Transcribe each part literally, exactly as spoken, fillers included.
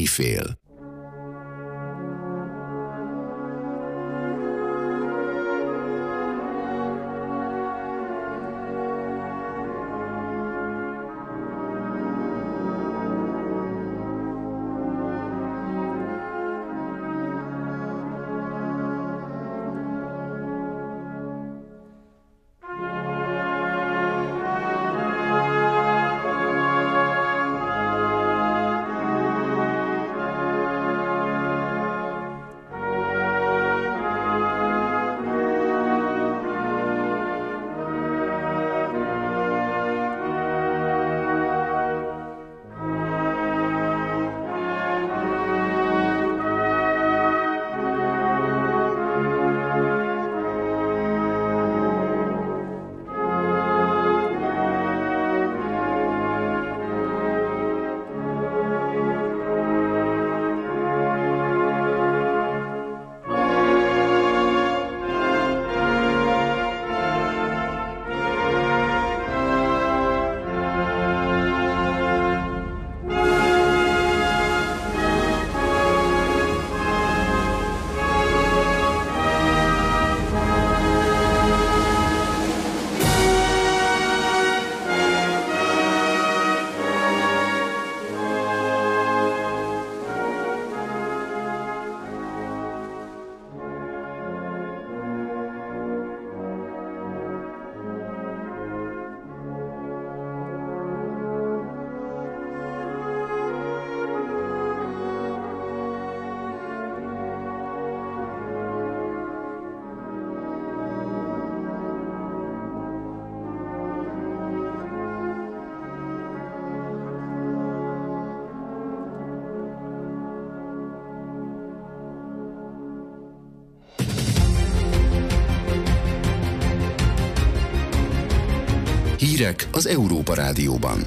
fél. Hírek az Európa Rádióban.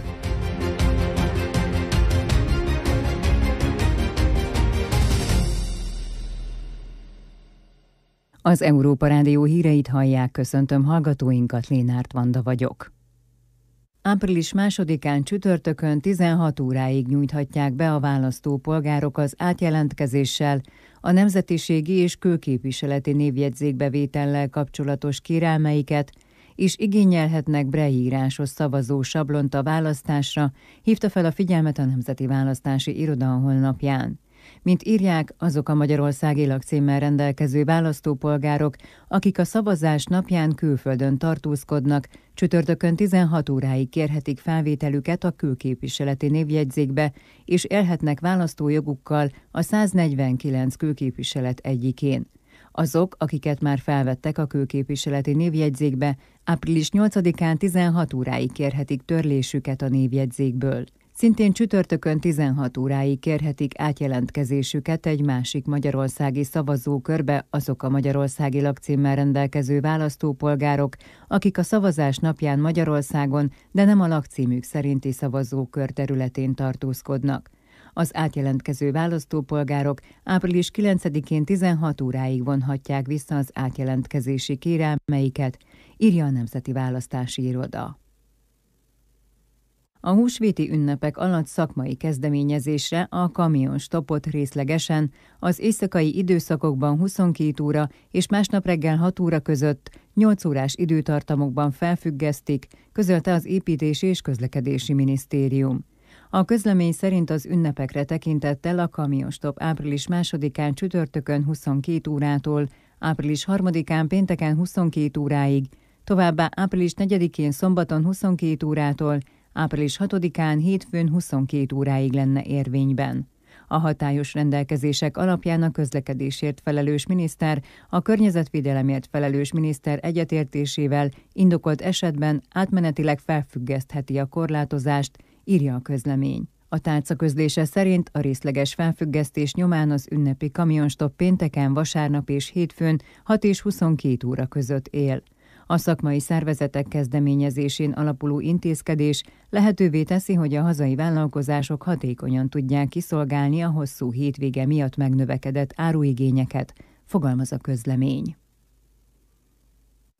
Az Európa Rádió híreit hallják, köszöntöm hallgatóinkat, Lénárt Vanda vagyok. Április másodikán csütörtökön tizenhat óráig nyújthatják be a választópolgárok az átjelentkezéssel a nemzetiségi és kőképviseleti névjegyzékbevétellel kapcsolatos kérelmeiket, és igényelhetnek breírásos szavazó sablont a választásra, hívta fel a figyelmet a Nemzeti Választási Iroda a honlapján. Mint írják, azok a magyarországi lakcímmel rendelkező választópolgárok, akik a szavazás napján külföldön tartózkodnak, csütörtökön tizenhat óráig kérhetik felvételüket a kőképviseleti névjegyzékbe, és élhetnek választójogukkal a száznegyvenkilenc kőképviselet egyikén. Azok, akiket már felvettek a kőképviseleti névjegyzékbe, április nyolcadikán tizenhat óráig kérhetik törlésüket a névjegyzékből. Szintén csütörtökön tizenhat óráig kérhetik átjelentkezésüket egy másik magyarországi szavazókörbe azok a magyarországi lakcímmel rendelkező választópolgárok, akik a szavazás napján Magyarországon, de nem a lakcímük szerinti szavazókör területén tartózkodnak. Az átjelentkező választópolgárok április kilencedikén tizenhat óráig vonhatják vissza az átjelentkezési kérelmeiket, írja a Nemzeti Választási Iroda. A húsvéti ünnepek alatt szakmai kezdeményezésre a kamionstopot részlegesen az éjszakai időszakokban huszonkét óra és másnap reggel hat óra között nyolc órás időtartamokban felfüggesztik, közölte az Építési és Közlekedési Minisztérium. A közlemény szerint az ünnepekre tekintettel a kamionstop április másodikán csütörtökön huszonkét órától, április harmadikán pénteken huszonkét óráig, továbbá április negyedikén szombaton huszonkét órától, április hatodikán hétfőn huszonkét óráig lenne érvényben. A hatályos rendelkezések alapján a közlekedésért felelős miniszter a környezetvédelemért felelős miniszter egyetértésével indokolt esetben átmenetileg felfüggesztheti a korlátozást, írja a közlemény. A tárca közlése szerint a részleges felfüggesztés nyomán az ünnepi kamionstop pénteken, vasárnap és hétfőn hat és huszonkét óra között él. A szakmai szervezetek kezdeményezésén alapuló intézkedés lehetővé teszi, hogy a hazai vállalkozások hatékonyan tudják kiszolgálni a hosszú hétvége miatt megnövekedett áruigényeket, fogalmaz a közlemény.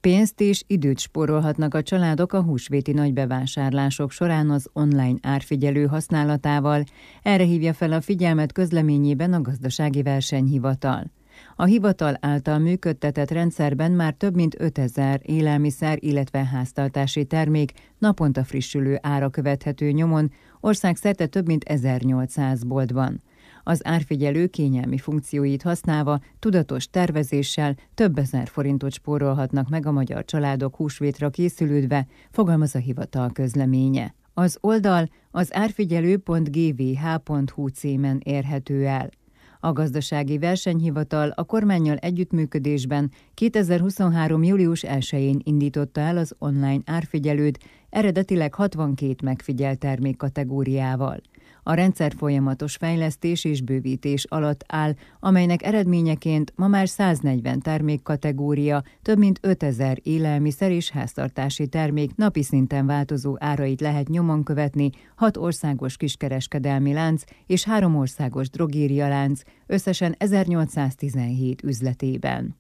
Pénzt és időt spórolhatnak a családok a húsvéti nagybevásárlások során az online árfigyelő használatával. Erre hívja fel a figyelmet közleményében a Gazdasági Versenyhivatal. A hivatal által működtetett rendszerben már több mint ötezer élelmiszer, illetve háztartási termék naponta frissülő ára követhető nyomon, országszerte több mint ezernyolcszáz boltban. Az árfigyelő kényelmi funkcióit használva, tudatos tervezéssel több ezer forintot spórolhatnak meg a magyar családok húsvétra készülődve, fogalmaz a hivatal közleménye. Az oldal az árfigyelő pont g v h pont h u címen érhető el. A Gazdasági Versenyhivatal a kormánnyal együttműködésben kétezer-huszonhárom. július elsején indította el az online árfigyelőt, eredetileg hatvankét megfigyelt termékkategóriával. A rendszer folyamatos fejlesztés és bővítés alatt áll, amelynek eredményeként ma már száznegyven termékkategória, több mint ötezer élelmiszer és háztartási termék napi szinten változó árait lehet nyomon követni, hat országos kiskereskedelmi lánc és három országos drogérialánc, összesen ezernyolcszáztizenhét üzletében.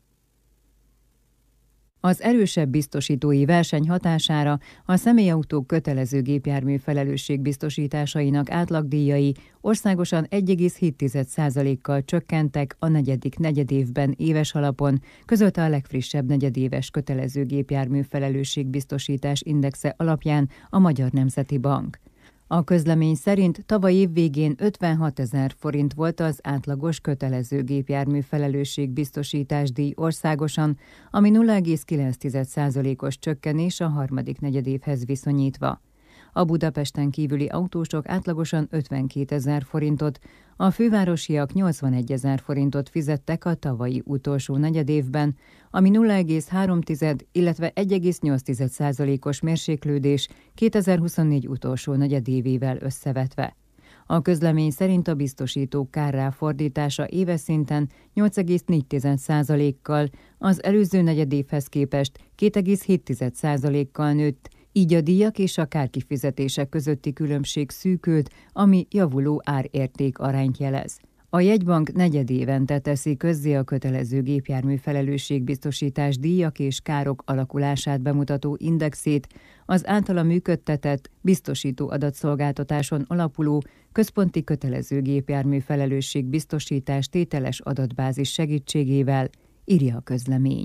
Az erősebb biztosítói verseny hatására a személyautók kötelező gépjármű felelősségbiztosításainak átlagdíjai országosan egy egész hét százalékkal csökkentek a negyedik negyedévben éves alapon, közölte a legfrissebb negyedéves kötelező gépjármű felelősségbiztosítás indexe alapján a Magyar Nemzeti Bank. A közlemény szerint tavaly év végén ötvenhatezer forint volt az átlagos kötelező gépjármű felelősségbiztosítás díj országosan, ami nulla egész kilenc százalékos csökkenés a harmadik negyedévhez viszonyítva. A Budapesten kívüli autósok átlagosan ötvenkétezer forintot, a fővárosiak nyolcvanegy ezer forintot fizettek a tavalyi utolsó negyedévben, ami nulla egész három, illetve egy egész nyolc százalékos mérséklődés kétezer-huszonnégy utolsó negyedévével összevetve. A közlemény szerint a biztosítók kárráfordítása éves szinten nyolc egész négy százalékkal, az előző negyedévhez képest két egész hét százalékkal nőtt, így a díjak és a kárkifizetések közötti különbség szűkült, ami javuló árérték arányt jelez. A jegybank negyedévente teszi közzé a kötelező gépjármű felelősségbiztosítás díjak és károk alakulását bemutató indexét, az általa működtetett biztosító adatszolgáltatáson alapuló központi kötelező gépjármű felelősségbiztosítás tételes adatbázis segítségével, írja a közlemény.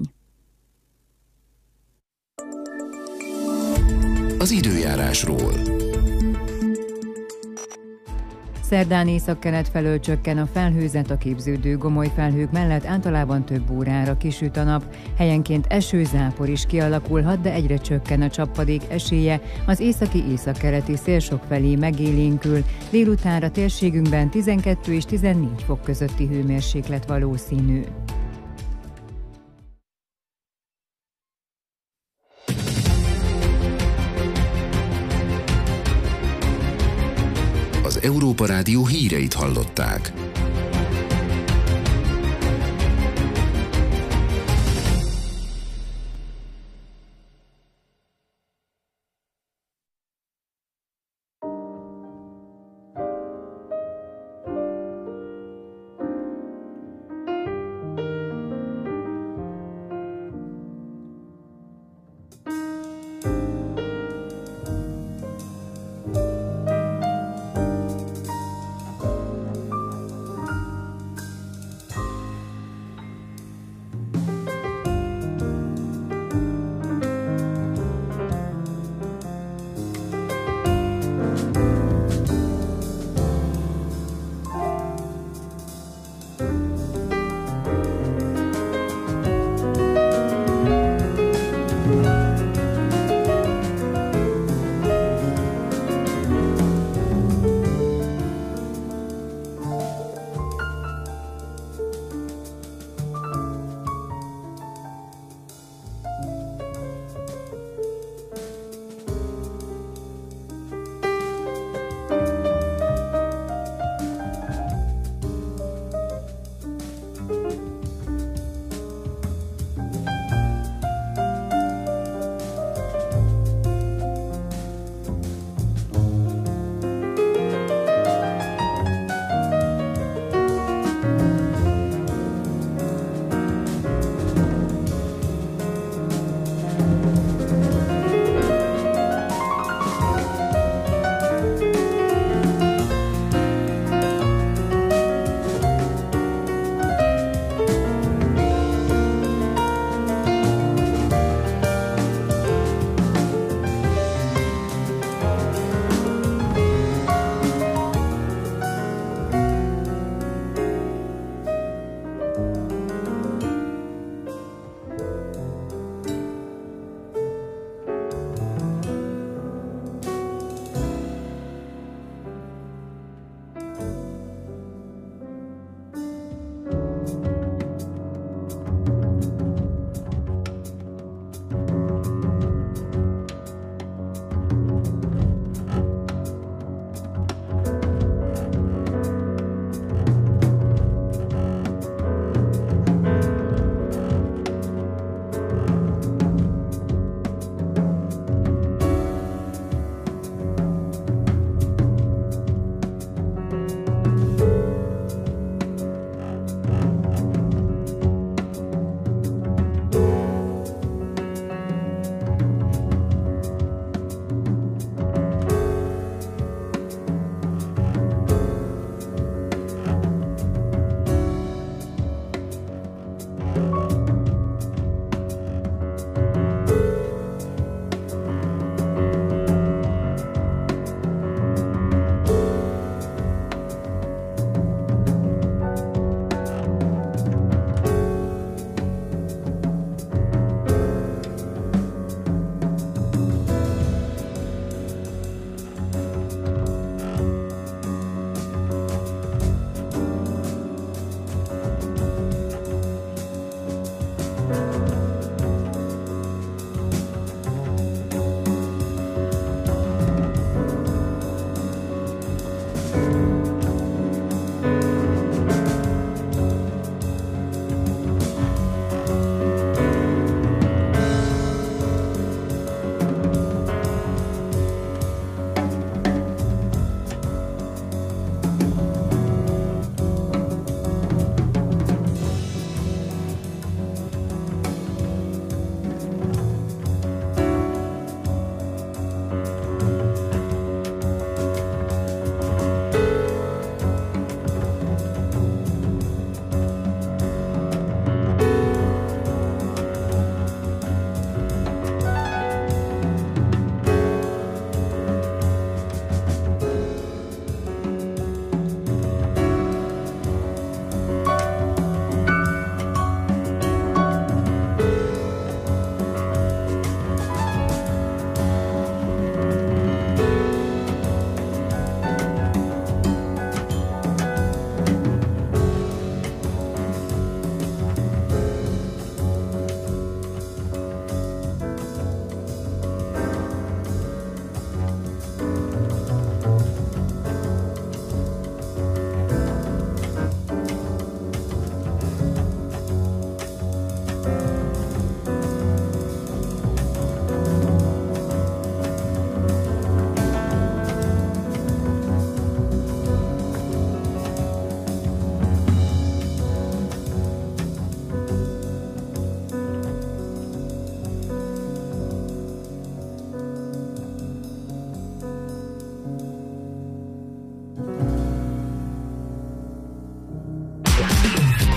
Az időjárásról. Szerdán északkelet felől csökken a felhőzet, a képződő gomoly felhők mellett általában több órára kisüt a nap, helyenként esőzápor is kialakulhat, de egyre csökken a csapadék esélye, az északi északkeleti szél sokfelé megélénkül, délutánra térségünkben tizenkettő és tizennégy fok közötti hőmérséklet valószínű. Az Európa Rádió híreit hallották.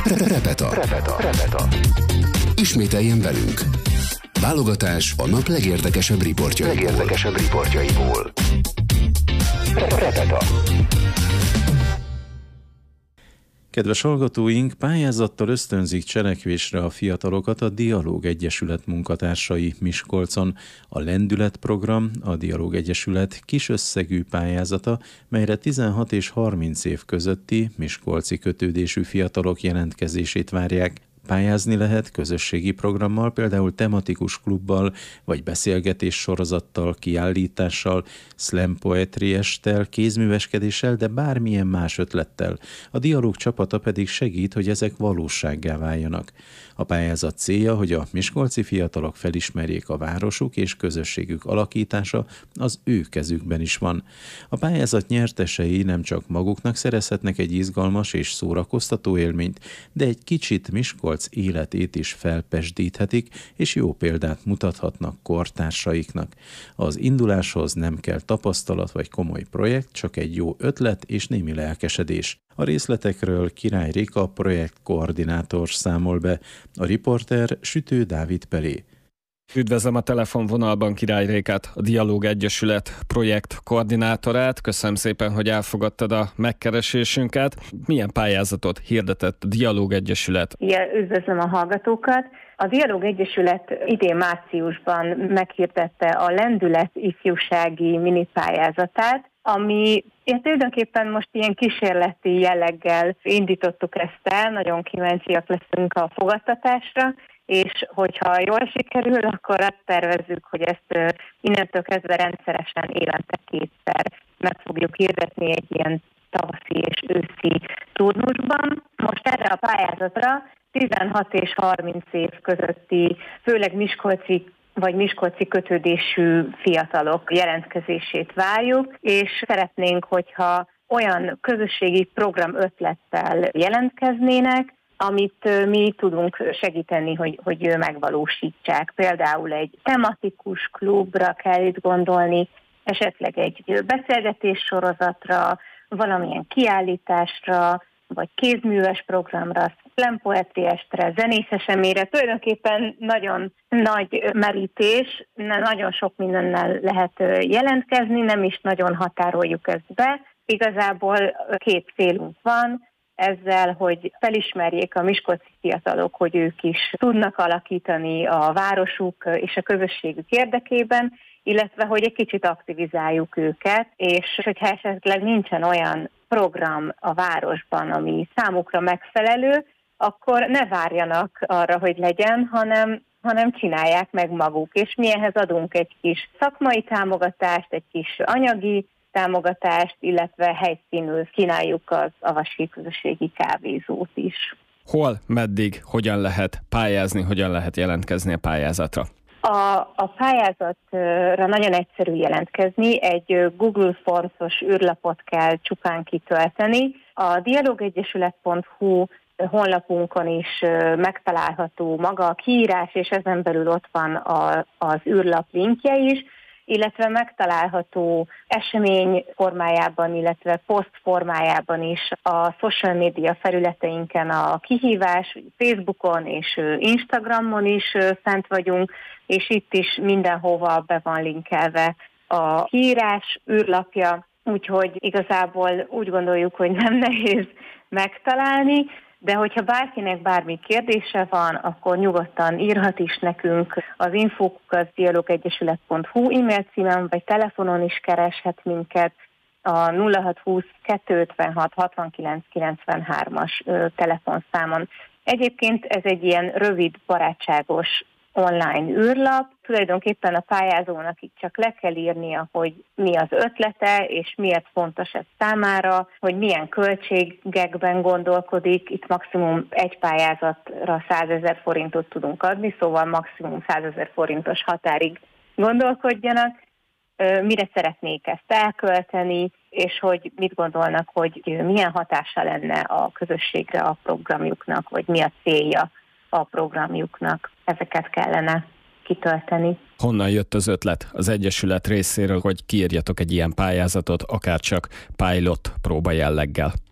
Repeta. Repeta. Repeta. Ismételjen velünk. Válogatás a nap legérdekesebb riportjaiból. Legérdekesebb riportjaiból. Repeta. Kedves hallgatóink, pályázattal ösztönzik cselekvésre a fiatalokat a Dialóg Egyesület munkatársai Miskolcon. A Lendület program a Dialóg Egyesület kis összegű pályázata, melyre tizenhat és harminc év közötti miskolci kötődésű fiatalok jelentkezését várják. Pályázni lehet közösségi programmal, például tematikus klubbal, vagy beszélgetés sorozattal, kiállítással, slam poetry esttel, kézműveskedéssel, de bármilyen más ötlettel. A Dialóg csapata pedig segít, hogy ezek valósággá váljanak. A pályázat célja, hogy a miskolci fiatalok felismerjék a városuk és közösségük alakítása az ő kezükben is van. A pályázat nyertesei nem csak maguknak szerezhetnek egy izgalmas és szórakoztató élményt, de egy kicsit Miskolc életét is felpesdíthetik, és jó példát mutathatnak kortársaiknak. Az induláshoz nem kell tapasztalat vagy komoly projekt, csak egy jó ötlet és némi lelkesedés. A részletekről Király Réka projektkoordinátor számol be, a riporter Sütő Dávid Pelé. Üdvözlöm a telefonvonalban Király Rékát, a Dialóg Egyesület projekt koordinátorát. Köszönöm szépen, hogy elfogadtad a megkeresésünket. Milyen pályázatot hirdetett a Dialóg Egyesület? Igen, üdvözlöm a hallgatókat. A Dialóg Egyesület idén márciusban meghirdette a Lendület ifjúsági minipályázatát, ami ja, tulajdonképpen most ilyen kísérleti jelleggel indítottuk ezt el, nagyon kíváncsiak leszünk a fogadtatásra, és hogyha jól sikerül, akkor azt tervezzük, hogy ezt innentől kezdve rendszeresen évente kétszer meg fogjuk hirdetni egy ilyen tavaszi és őszi turnusban. Most erre a pályázatra tizenhat és harminc év közötti, főleg miskolci vagy miskolci kötődésű fiatalok jelentkezését várjuk, és szeretnénk, hogyha olyan közösségi program ötlettel jelentkeznének, amit mi tudunk segíteni, hogy, hogy megvalósítsák. Például egy tematikus klubra kell itt gondolni, esetleg egy beszélgetés sorozatra, valamilyen kiállításra, vagy kézműves programra, slam poetry estre, zenés eseményre. Tulajdonképpen nagyon nagy merítés, nagyon sok mindennel lehet jelentkezni, nem is nagyon határoljuk ezt be. Igazából két célunk van, ezzel, hogy felismerjék a miskolci fiatalok, hogy ők is tudnak alakítani a városuk és a közösségük érdekében, illetve hogy egy kicsit aktivizáljuk őket, és hogyha esetleg nincsen olyan program a városban, ami számukra megfelelő, akkor ne várjanak arra, hogy legyen, hanem, hanem csinálják meg maguk. És mi ehhez adunk egy kis szakmai támogatást, egy kis anyagi támogatást, illetve helyszínül kínáljuk az avasi közösségi kávézót is. Hol, meddig, hogyan lehet pályázni, hogyan lehet jelentkezni a pályázatra? A, a pályázatra nagyon egyszerű jelentkezni, egy Google Forms-os űrlapot kell csupán kitölteni. A dialogegyesület pont hu honlapunkon is megtalálható maga a kiírás, és ezen belül ott van a, az űrlap linkje is, illetve megtalálható esemény formájában, illetve poszt formájában is a social media felületeinken a kihívás, Facebookon és Instagramon is fent vagyunk, és itt is mindenhova be van linkelve a kiírás űrlapja, úgyhogy igazából úgy gondoljuk, hogy nem nehéz megtalálni, de hogyha bárkinek bármi kérdése van, akkor nyugodtan írhat is nekünk az info kukac dialogegyesület pont hu e-mail címen, vagy telefonon is kereshet minket a nulla hat húsz kettőszázötvenhat hatvankilenc kilencvenhármas telefonszámon. Egyébként ez egy ilyen rövid, barátságos online űrlap. Tulajdonképpen a pályázónak itt csak le kell írnia, hogy mi az ötlete, és miért fontos ez számára, hogy milyen költségekben gondolkodik. Itt maximum egy pályázatra százezer forintot tudunk adni, szóval maximum százezer forintos határig gondolkodjanak, mire szeretnék ezt elkölteni, és hogy mit gondolnak, hogy milyen hatása lenne a közösségre a programjuknak, vagy mi a célja a programjuknak. Ezeket kellene kitölteni. Honnan jött az ötlet az Egyesület részéről, hogy kiírjatok egy ilyen pályázatot, akár csak pilot próba jelleggel?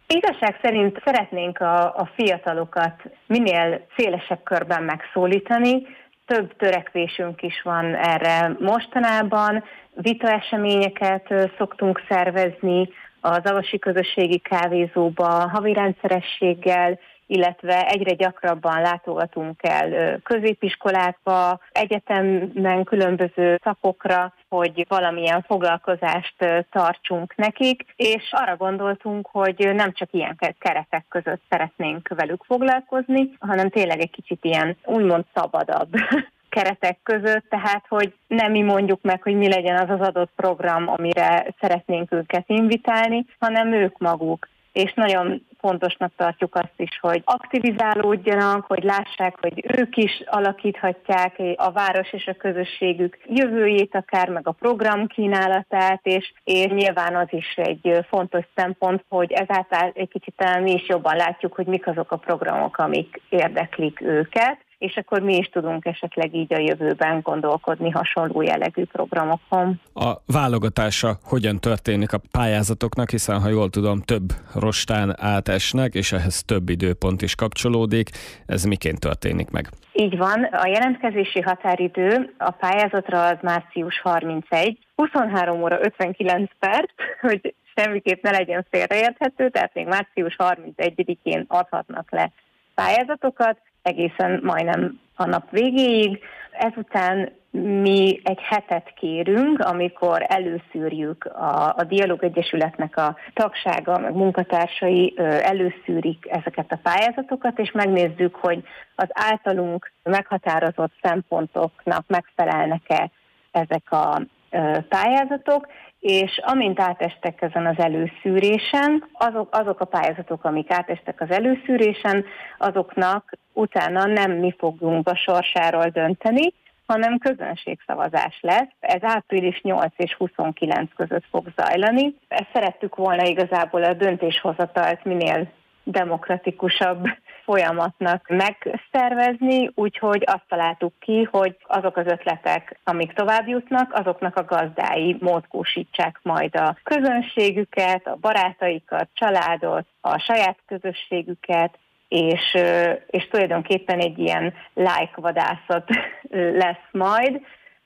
Igazság szerint szeretnénk a, a fiatalokat minél szélesebb körben megszólítani. Több törekvésünk is van erre mostanában. Vitaeseményeket szoktunk szervezni az Avasi Közösségi Kávézóba havi rendszerességgel, illetve egyre gyakrabban látogatunk el középiskolákba, egyetemen különböző szakokra, hogy valamilyen foglalkozást tartsunk nekik, és arra gondoltunk, hogy nem csak ilyen keretek között szeretnénk velük foglalkozni, hanem tényleg egy kicsit ilyen úgymond szabadabb keretek között, tehát hogy nem mi mondjuk meg, hogy mi legyen az az adott program, amire szeretnénk őket invitálni, hanem ők maguk. És nagyon fontosnak tartjuk azt is, hogy aktivizálódjanak, hogy lássák, hogy ők is alakíthatják a város és a közösségük jövőjét, akár meg a program kínálatát, és, és nyilván az is egy fontos szempont, hogy ezáltal egy kicsit talán mi is jobban látjuk, hogy mik azok a programok, amik érdeklik őket, és akkor mi is tudunk esetleg így a jövőben gondolkodni hasonló jellegű programokon. A válogatása hogyan történik a pályázatoknak, hiszen ha jól tudom, több rostán átesnek, és ehhez több időpont is kapcsolódik. Ez miként történik meg? Így van, a jelentkezési határidő a pályázatra az március harmincegy, huszonhárom óra ötvenkilenc perc, hogy semmiképp ne legyen félreérthető, tehát még március harmincegyedikén adhatnak le pályázatokat, egészen majdnem a nap végéig. Ezután mi egy hetet kérünk, amikor előszűrjük a, a Dialóg Egyesületnek a tagsága, meg munkatársai előszűrik ezeket a pályázatokat, és megnézzük, hogy az általunk meghatározott szempontoknak megfelelnek-e ezek a pályázatok, és amint átestek ezen az előszűrésen, azok, azok a pályázatok, amik átestek az előszűrésen, azoknak utána nem mi fogunk a sorsáról dönteni, hanem közönségszavazás lesz. Ez április nyolc és huszonkilenc között fog zajlani. Ezt szerettük volna igazából a döntéshozatalt minél demokratikusabb folyamatnak megszervezni, úgyhogy azt találtuk ki, hogy azok az ötletek, amik tovább jutnak, azoknak a gazdái mozgósítsák majd a közönségüket, a barátaikat, családot, a saját közösségüket, és, és tulajdonképpen egy ilyen like-vadászat lesz majd.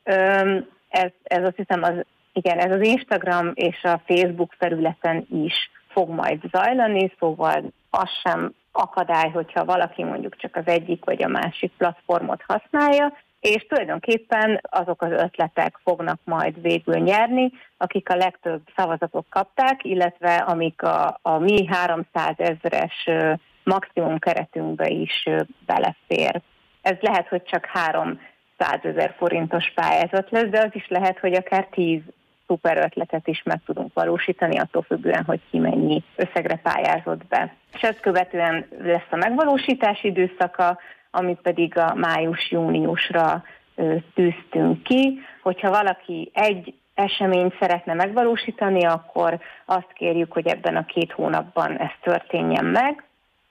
Ez, ez azt hiszem, az, igen, ez az Instagram és a Facebook felületen is fog majd zajlani, szóval az sem akadály, hogyha valaki mondjuk csak az egyik vagy a másik platformot használja, és tulajdonképpen azok az ötletek fognak majd végül nyerni, akik a legtöbb szavazatot kapták, illetve amik a, a mi háromszázezres maximum keretünkbe is belefér. Ez lehet, hogy csak háromszázezer forintos pályázat lesz, de az is lehet, hogy akár tíz szuper ötletet is meg tudunk valósítani, attól függően, hogy ki mennyi összegre pályázott be. És ezt követően lesz a megvalósítási időszaka, amit pedig a május-júniusra tűztünk ki. Hogyha valaki egy eseményt szeretne megvalósítani, akkor azt kérjük, hogy ebben a két hónapban ez történjen meg,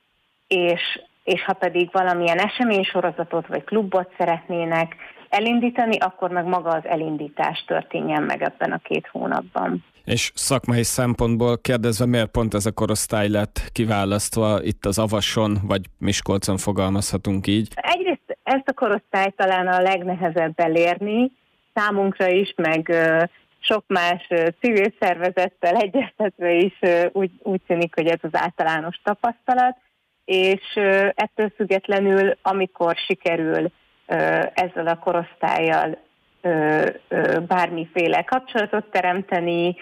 és, és ha pedig valamilyen eseménysorozatot vagy klubot szeretnének elindítani, akkor meg maga az elindítás történjen meg ebben a két hónapban. És szakmai szempontból kérdezve, miért pont ez a korosztály lett kiválasztva itt az Avason, vagy Miskolcon, fogalmazhatunk így? Egyrészt ezt a korosztályt talán a legnehezebb elérni, számunkra is, meg sok más civil szervezettel egyeztetve is úgy, úgy tűnik, hogy ez az általános tapasztalat, és ettől függetlenül, amikor sikerül ezzel a korosztállyal bármiféle kapcsolatot teremteni,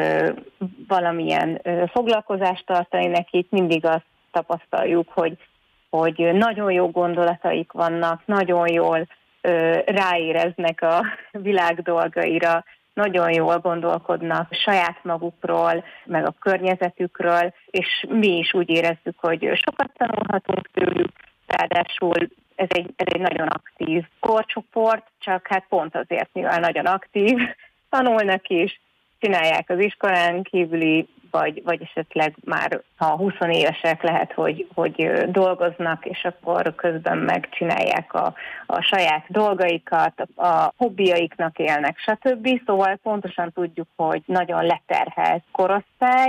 valamilyen foglalkozást tartani nekik, mindig azt tapasztaljuk, hogy, hogy nagyon jó gondolataik vannak, nagyon jól ráéreznek a világ dolgaira, nagyon jól gondolkodnak saját magukról, meg a környezetükről, és mi is úgy érezzük, hogy sokat tanulhatunk tőlük, ráadásul ez egy, ez egy nagyon aktív korcsoport, csak hát pont azért, mivel nagyon aktív, tanulnak is, csinálják az iskolán kívüli, vagy, vagy esetleg már ha húsz évesek lehet, hogy, hogy dolgoznak, és akkor közben megcsinálják a, a saját dolgaikat, a hobbiaiknak élnek, stb. Szóval pontosan tudjuk, hogy nagyon leterhelt korosztály,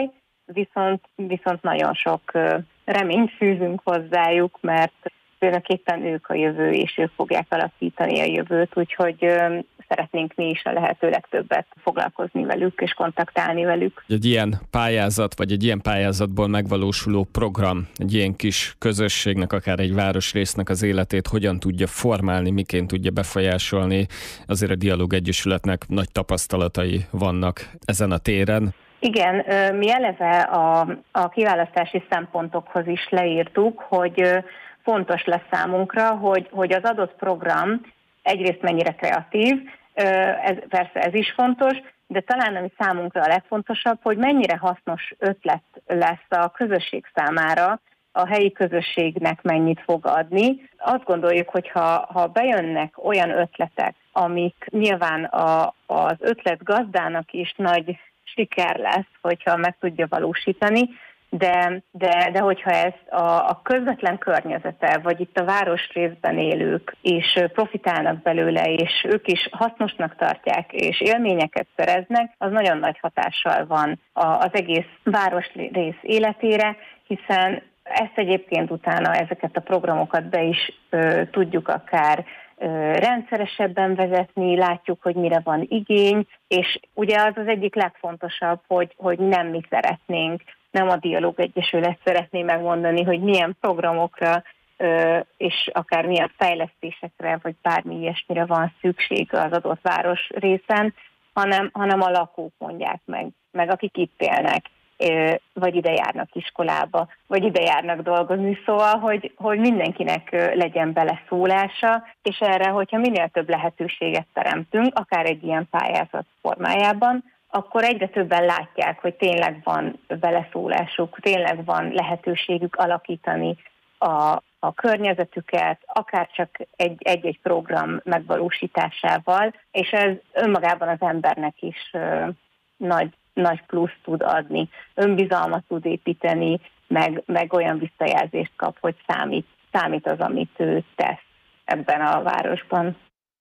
viszont, viszont nagyon sok reményt fűzünk hozzájuk, mert tulajdonképpen ők a jövő, és ők fogják alakítani a jövőt, úgyhogy szeretnénk mi is a lehető legtöbbet foglalkozni velük és kontaktálni velük. Egy ilyen pályázat, vagy egy ilyen pályázatból megvalósuló program, egy ilyen kis közösségnek, akár egy városrésznek az életét hogyan tudja formálni, miként tudja befolyásolni. Azért a Dialóg Egyesületnek nagy tapasztalatai vannak ezen a téren. Igen, mi eleve a, a kiválasztási szempontokhoz is leírtuk, hogy fontos lesz számunkra, hogy, hogy az adott program egyrészt mennyire kreatív, ez, persze ez is fontos, de talán ami számunkra a legfontosabb, hogy mennyire hasznos ötlet lesz a közösség számára, a helyi közösségnek mennyit fog adni. Azt gondoljuk, hogy ha, ha bejönnek olyan ötletek, amik nyilván a, az ötlet gazdának is nagy siker lesz, hogyha meg tudja valósítani, de, de, de hogyha ezt a, a közvetlen környezete, vagy itt a városrészben élők is profitálnak belőle, és ők is hasznosnak tartják, és élményeket szereznek, az nagyon nagy hatással van az egész városrész életére, hiszen ezt egyébként utána ezeket a programokat be is ö, tudjuk akár ö, rendszeresebben vezetni, látjuk, hogy mire van igény, és ugye az az egyik legfontosabb, hogy, hogy nem mi szeretnénk, nem a Dialóg Egyesület szeretné megmondani, hogy milyen programokra ö, és akár milyen fejlesztésekre, vagy bármi ilyesmire van szükség az adott városrészen, hanem, hanem a lakók mondják meg, meg akik itt élnek, vagy ide járnak iskolába, vagy ide járnak dolgozni, szóval, hogy, hogy mindenkinek legyen beleszólása, és erre, hogyha minél több lehetőséget teremtünk, akár egy ilyen pályázat formájában, akkor egyre többen látják, hogy tényleg van beleszólásuk, tényleg van lehetőségük alakítani a, a környezetüket, akár csak egy, egy-egy program megvalósításával, és ez önmagában az embernek is ö, nagy nagy plusz tud adni, önbizalmat tud építeni, meg, meg olyan visszajelzést kap, hogy számít, számít az, amit ő tesz ebben a városban.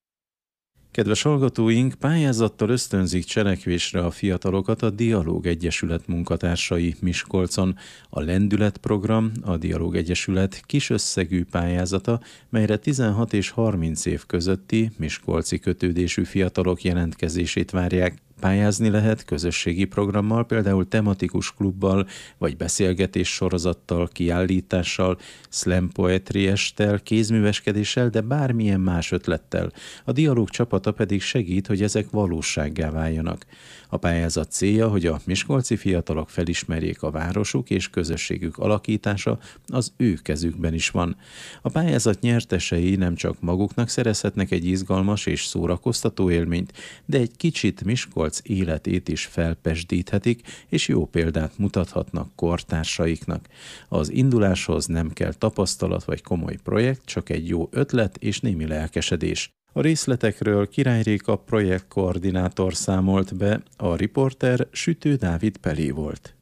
Kedves hallgatóink, pályázattal ösztönzik cselekvésre a fiatalokat a Dialóg Egyesület munkatársai Miskolcon. A Lendület program, a Dialóg Egyesület kis összegű pályázata, melyre tizenhat és harminc év közötti miskolci kötődésű fiatalok jelentkezését várják. Pályázni lehet közösségi programmal, például tematikus klubbal, vagy beszélgetés sorozattal, kiállítással, slam poetry esttel, kézműveskedéssel, de bármilyen más ötlettel. A Dialóg csapata pedig segít, hogy ezek valósággá váljanak. A pályázat célja, hogy a miskolci fiatalok felismerjék a városuk és közösségük alakítása az ő kezükben is van. A pályázat nyertesei nem csak maguknak szerezhetnek egy izgalmas és szórakoztató élményt, de egy kicsit Miskolc életét is felpesdíthetik, és jó példát mutathatnak kortársaiknak. Az induláshoz nem kell tapasztalat vagy komoly projekt, csak egy jó ötlet és némi lelkesedés. A részletekről Király Réka projektkoordinátor számolt be, a riporter Sütő Dávid Pelé volt.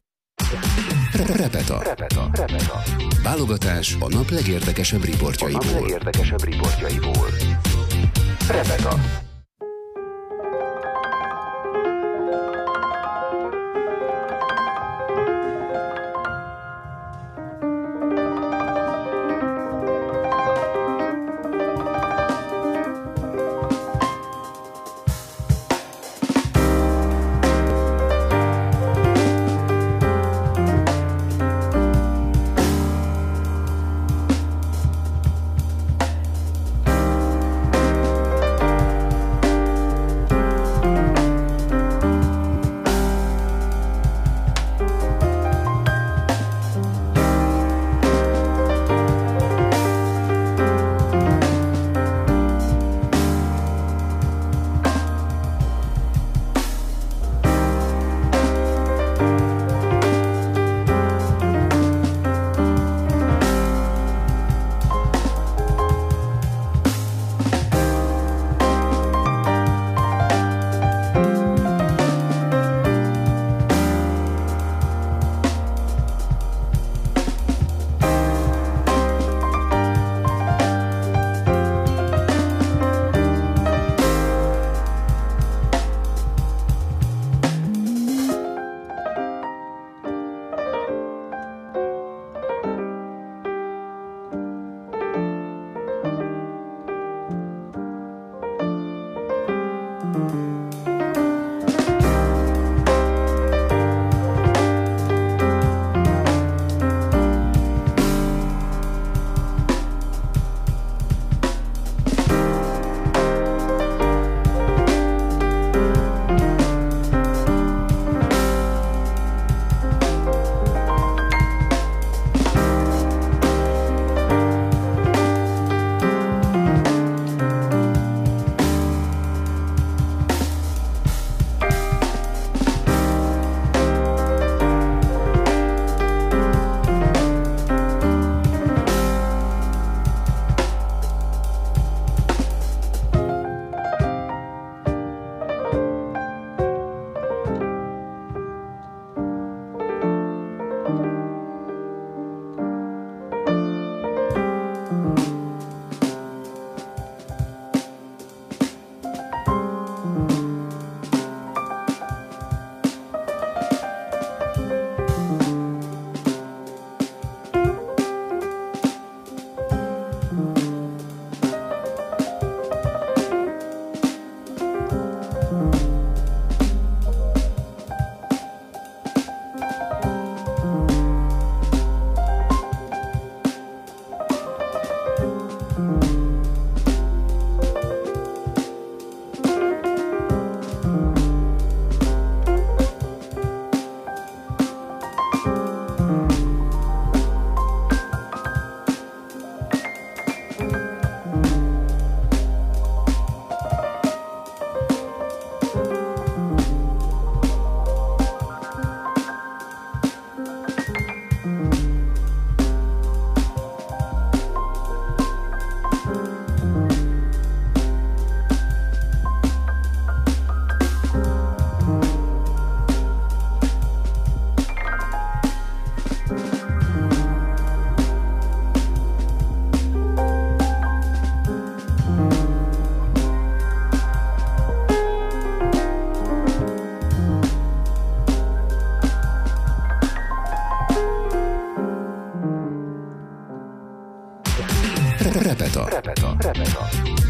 Repeta. Repeta. Repeta. Válogatás a nap legérdekesebb riportjaiból. A nap legérdekesebb riportjaiból. Repeta.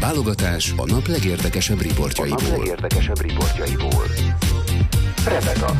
Válogatás a nap legérdekesebb riportjaiból. A nap legérdekesebb riportjaiból. Rebeka.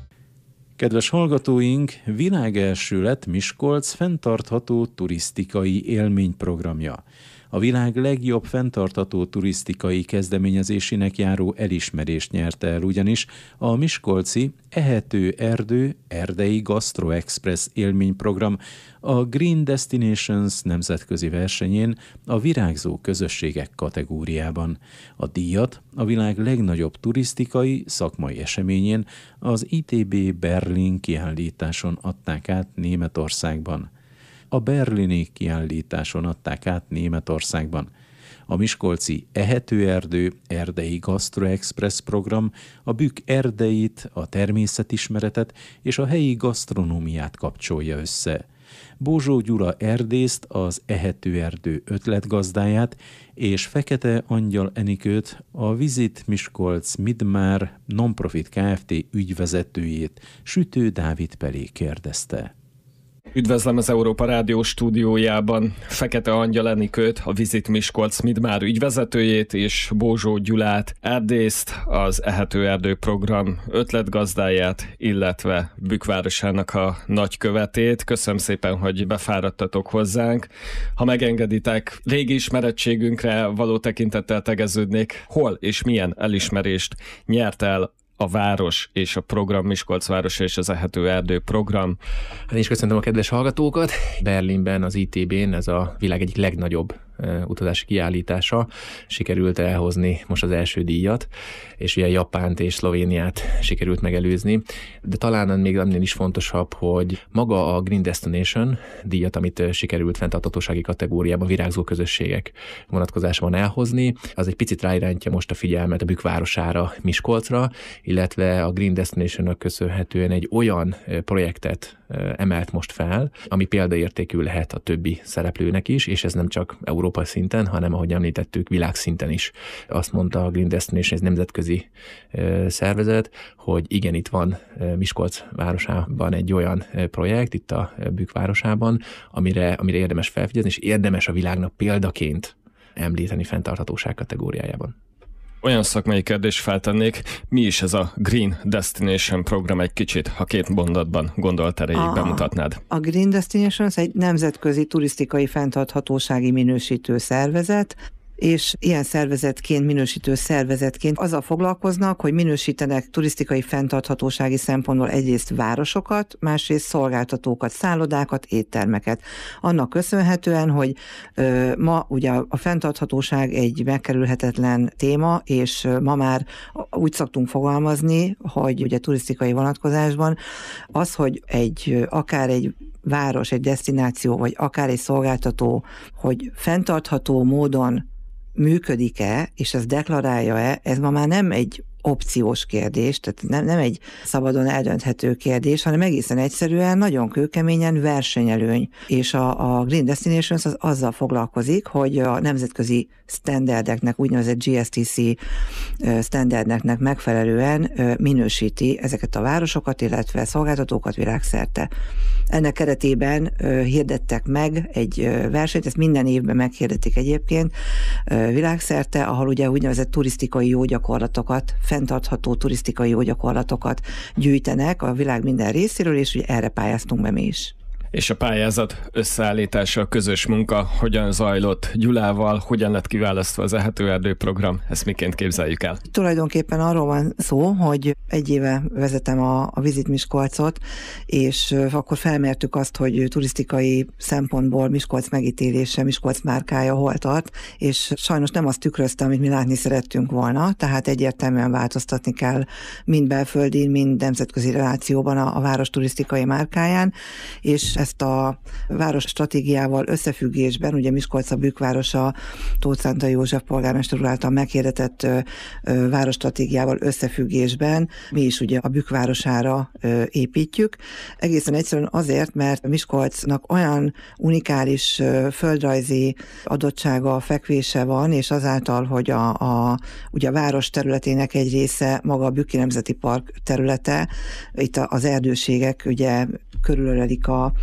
Kedves hallgatóink, világelső lett Miskolc fenntartható turisztikai élményprogramja. A világ legjobb fenntartható turisztikai kezdeményezésének járó elismerést nyerte el ugyanis a miskolci Ehető Erdő Erdei Gastro Express élményprogram a Green Destinations nemzetközi versenyén a virágzó közösségek kategóriában. A díjat a világ legnagyobb turisztikai szakmai eseményén, az i té bé Berlin kiállításon adták át Németországban. A berlini kiállításon adták át Németországban. A miskolci Ehető Erdő Erdei Gastro Express program a Bükk erdeit, a természetismeretet és a helyi gasztronómiát kapcsolja össze. Bózsó Gyula erdészt, az Ehető Erdő ötletgazdáját és Fekete Angyal Enikőt, a Visit Miskolc Midmár Nonprofit Kft. Ügyvezetőjét, Sütő Dávid Pelé kérdezte. Üdvözlöm az Európa Rádió stúdiójában Fekete Angyal Enikőt, a Visit Miskolc Midmár ügyvezetőjét, és Bózsó Gyulát, erdészt, az Ehető Erdő program ötletgazdáját, illetve Bükk városának a nagykövetét. Köszönöm szépen, hogy befáradtatok hozzánk. Ha megengeditek, régi ismerettségünkre való tekintettel tegeződnék, hol és milyen elismerést nyert el a város és a program, Miskolc városa és az Ehető Erdő program. Hát én is köszöntöm a kedves hallgatókat. Berlinben, az i té bén, ez a világ egyik legnagyobb utazási kiállítása. Sikerült elhozni most az első díjat, és ugye Japánt és Szlovéniát sikerült megelőzni. De talán még ennél is fontosabb, hogy maga a Green Destination díjat, amit sikerült fenntarthatósági kategóriában virágzó közösségek vonatkozásban elhozni, az egy picit ráirányítja most a figyelmet a Bükk városára, Miskolcra, illetve a Green Destination-nak köszönhetően egy olyan projektet emelt most fel, ami példaértékű lehet a többi szereplőnek is, és ez nem csak európai szinten, hanem ahogy említettük, világszinten is. Azt mondta a Green Destination, ez nemzetközi szervezet, hogy igen, itt van Miskolc városában egy olyan projekt, itt a Bükk városában, amire, amire érdemes felfigyelni, és érdemes a világnak példaként említeni fenntarthatóság kategóriájában. Olyan szakmai kérdést feltennék, mi is ez a Green Destination program egy kicsit, ha két mondatban gondolt erejéig bemutatnád? A Green Destination egy nemzetközi turisztikai fenntarthatósági minősítő szervezet, és ilyen szervezetként, minősítő szervezetként azzal foglalkoznak, hogy minősítenek turisztikai fenntarthatósági szempontból egyrészt városokat, másrészt szolgáltatókat, szállodákat, éttermeket. Annak köszönhetően, hogy ö, ma ugye a fenntarthatóság egy megkerülhetetlen téma, és ma már úgy szoktunk fogalmazni, hogy ugye turisztikai vonatkozásban az, hogy egy akár egy város, egy desztináció, vagy akár egy szolgáltató, hogy fenntartható módon működik-e, és ez deklarálja-e, ez ma már nem egy opciós kérdés, tehát nem, nem egy szabadon eldönthető kérdés, hanem egészen egyszerűen nagyon kőkeményen versenyelőny. És a, a Green Destinations az azzal foglalkozik, hogy a nemzetközi standardeknek, úgynevezett gé es té cé standardeknek megfelelően minősíti ezeket a városokat, illetve szolgáltatókat világszerte. Ennek keretében hirdettek meg egy versenyt, ezt minden évben meghirdetik egyébként világszerte, ahol ugye úgynevezett turisztikai jó gyakorlatokat, fenntartható turisztikai jó gyakorlatokat gyűjtenek a világ minden részéről, és ugye erre pályáztunk be mi is. És a pályázat összeállítása, a közös munka hogyan zajlott Gyulával, hogyan lett kiválasztva az Ehető Erdő program, ezt miként képzeljük el? Tulajdonképpen arról van szó, hogy egy éve vezetem a, a Visit Miskolcot, és akkor felmértük azt, hogy turisztikai szempontból Miskolc megítélése, Miskolc márkája hol tart, és sajnos nem azt tükrözte, amit mi látni szerettünk volna, tehát egyértelműen változtatni kell mind belföldi, mind nemzetközi relációban a, a város turisztikai márkáján, és ezt a város stratégiával összefüggésben, ugye Miskolc a Bükk városa Tóth Szántai József polgármester úr által meghirdetett városstratégiával összefüggésben mi is ugye a Bükk városára építjük. Egészen egyszerűen azért, mert Miskolcnak olyan unikális földrajzi adottsága, fekvése van, és azáltal, hogy a, a, ugye a város területének egy része maga a Bükki Nemzeti Park területe, itt az erdőségek ugye körülölelik a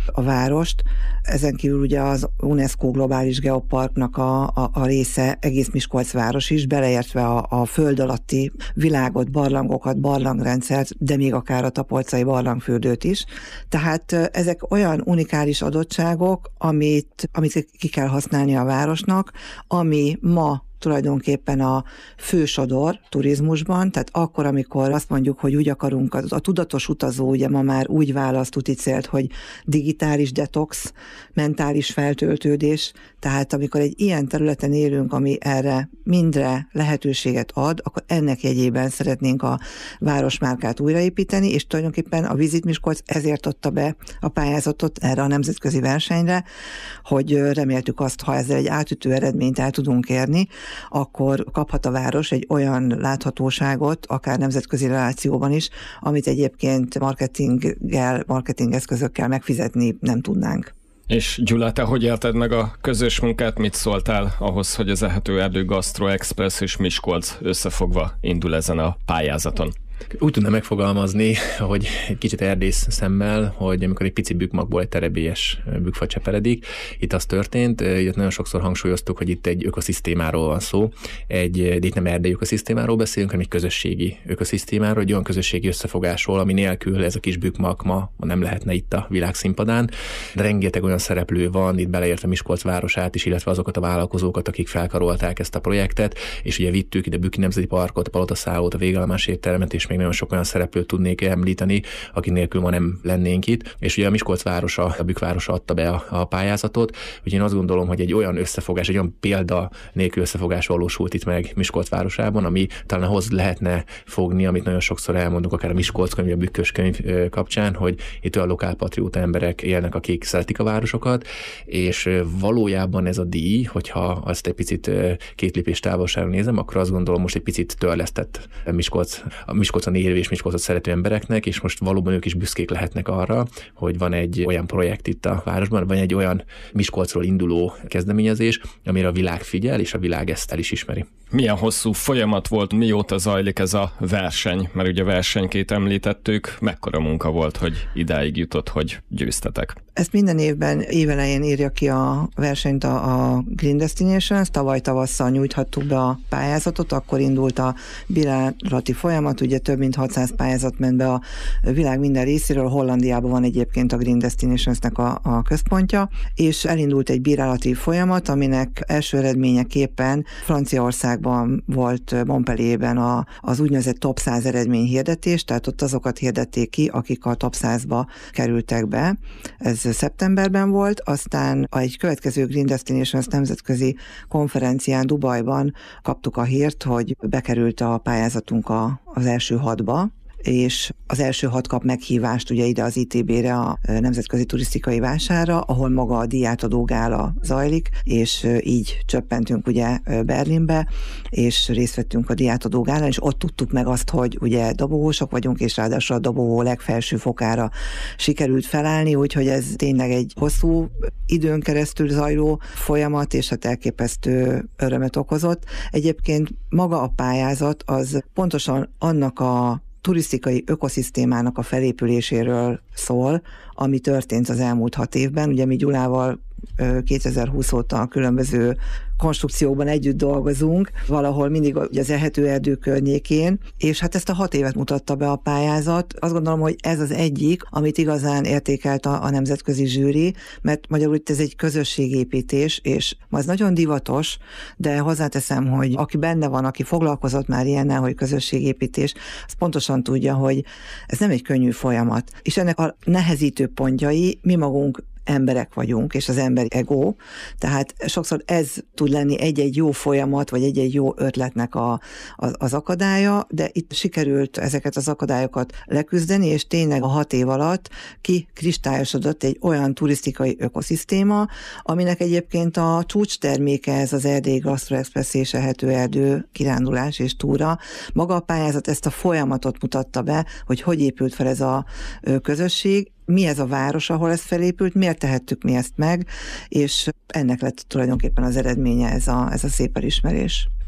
a várost. Ezen kívül ugye az UNESCO globális geoparknak a, a, a része egész Miskolc város is, beleértve a, a föld alatti világot, barlangokat, barlangrendszert, de még akár a tapolcai barlangfürdőt is. Tehát ezek olyan unikális adottságok, amit, amit ki kell használni a városnak, ami ma tulajdonképpen a fősodor turizmusban, tehát akkor, amikor azt mondjuk, hogy úgy akarunk, a, a tudatos utazó ugye ma már úgy választ úti célt, hogy digitális detox, mentális feltöltődés, tehát amikor egy ilyen területen élünk, ami erre mindre lehetőséget ad, akkor ennek jegyében szeretnénk a városmárkát újraépíteni, és tulajdonképpen a Visit Miskolc ezért adta be a pályázatot erre a nemzetközi versenyre, hogy reméltük azt, ha ezzel egy átütő eredményt el tudunk érni, akkor kaphat a város egy olyan láthatóságot, akár nemzetközi relációban is, amit egyébként marketinggel, marketingeszközökkel megfizetni nem tudnánk. És Gyula, te hogy élted meg a közös munkát, mit szóltál ahhoz, hogy az Ehetőerdő Gastro Express és Miskolc összefogva indul ezen a pályázaton? Úgy tudna megfogalmazni, hogy egy kicsit erdész szemmel, hogy amikor egy pici bükkmagból egy terebélyes bükkfa cseperedik, itt az történt, itt nagyon sokszor hangsúlyoztuk, hogy itt egy ökoszisztémáról van szó, egy, de itt nem erdei ökoszisztémáról beszélünk, hanem egy közösségi ökoszisztémáról, egy olyan közösségi összefogásról, ami nélkül ez a kis bükkmag ma nem lehetne itt a világszínpadán. De rengeteg olyan szereplő van, itt beleértve Miskolc városát is, illetve azokat a vállalkozókat, akik felkarolták ezt a projektet, és ugye vittük ide a Bükki Nemzeti Parkot, a Palotaszállót, a Végállomás éttermet, és még nagyon sok olyan szereplőt tudnék említeni, akik nélkül ma nem lennénk itt. És ugye a Miskolc városa, a Bükk városa adta be a, a pályázatot, úgyhogy én azt gondolom, hogy egy olyan összefogás, egy olyan példa nélkül összefogás valósult itt meg Miskolc városában, ami talán ahhoz lehetne fogni, amit nagyon sokszor elmondunk, akár a Miskolc könyv, a Bükkös könyv kapcsán, hogy itt olyan lokálpatrióta emberek élnek, akik szeretik a városokat, és valójában ez a díj, hogyha azt egy picit két lépés távolságra nézem, akkor azt gondolom, most egy picit törlesztett Miskolc, a Miskolcon élő és Miskolcot szerető embereknek, és most valóban ők is büszkék lehetnek arra, hogy van egy olyan projekt itt a városban, van egy olyan Miskolcról induló kezdeményezés, amire a világ figyel, és a világ ezt el is ismeri. Milyen hosszú folyamat volt, mióta zajlik ez a verseny? Mert ugye versenyként említettük, mekkora munka volt, hogy idáig jutott, hogy győztetek? Ezt minden évben évelején írja ki a versenyt a, a Green Destinations, tavaly tavasszal nyújthattuk be a pályázatot, akkor indult a bírálati folyamat, ugye több mint hatszáz pályázat ment be a világ minden részéről, Hollandiában van egyébként a Green Destinationsnek a, a központja, és elindult egy bírálati folyamat, aminek első eredményeképpen Franciaországban volt Montpellierben a, az úgynevezett top száz eredményhirdetés, tehát ott azokat hirdették ki, akik a top százba kerültek be. Ez szeptemberben volt, aztán egy következő Green Destinations nemzetközi konferencián Dubajban kaptuk a hírt, hogy bekerült a pályázatunk a, az első hatba, és az első hat kap meghívást ugye ide az i té bé-re, a Nemzetközi Turisztikai Vásárra, ahol maga a díjátadó gála zajlik, és így csöppentünk ugye Berlinbe, és részt vettünk a díjátadó gálán, és ott tudtuk meg azt, hogy ugye dobogósok vagyunk, és ráadásul a dobogó legfelső fokára sikerült felállni, úgyhogy ez tényleg egy hosszú időn keresztül zajló folyamat, és hát elképesztő örömet okozott. Egyébként maga a pályázat az pontosan annak a turisztikai ökoszisztémának a felépüléséről szól, ami történt az elmúlt hat évben. Ugye mi Gyulával kétezer-húsz óta a különböző konstrukciókban együtt dolgozunk, valahol mindig az Ehetőerdő környékén, és hát ezt a hat évet mutatta be a pályázat. Azt gondolom, hogy ez az egyik, amit igazán értékelt a, a nemzetközi zsűri, mert magyarul itt ez egy közösségépítés, és ez nagyon divatos, de hozzáteszem, hogy aki benne van, aki foglalkozott már ilyennel, hogy közösségépítés, az pontosan tudja, hogy ez nem egy könnyű folyamat. És ennek a nehezítő pontjai mi magunk emberek vagyunk, és az emberi ego, tehát sokszor ez tud lenni egy-egy jó folyamat, vagy egy-egy jó ötletnek a, a, az akadálya, de itt sikerült ezeket az akadályokat leküzdeni, és tényleg a hat év alatt kikristályosodott egy olyan turisztikai ökoszisztéma, aminek egyébként a csúcsterméke ez az Erdélyi Gastro Express és Ehetőerdő kirándulás és túra. Maga a pályázat ezt a folyamatot mutatta be, hogy hogy épült fel ez a közösség, mi ez a város, ahol ez felépült, miért tehettük mi ezt meg, és ennek lett tulajdonképpen az eredménye ez a, ez a szép elismerés.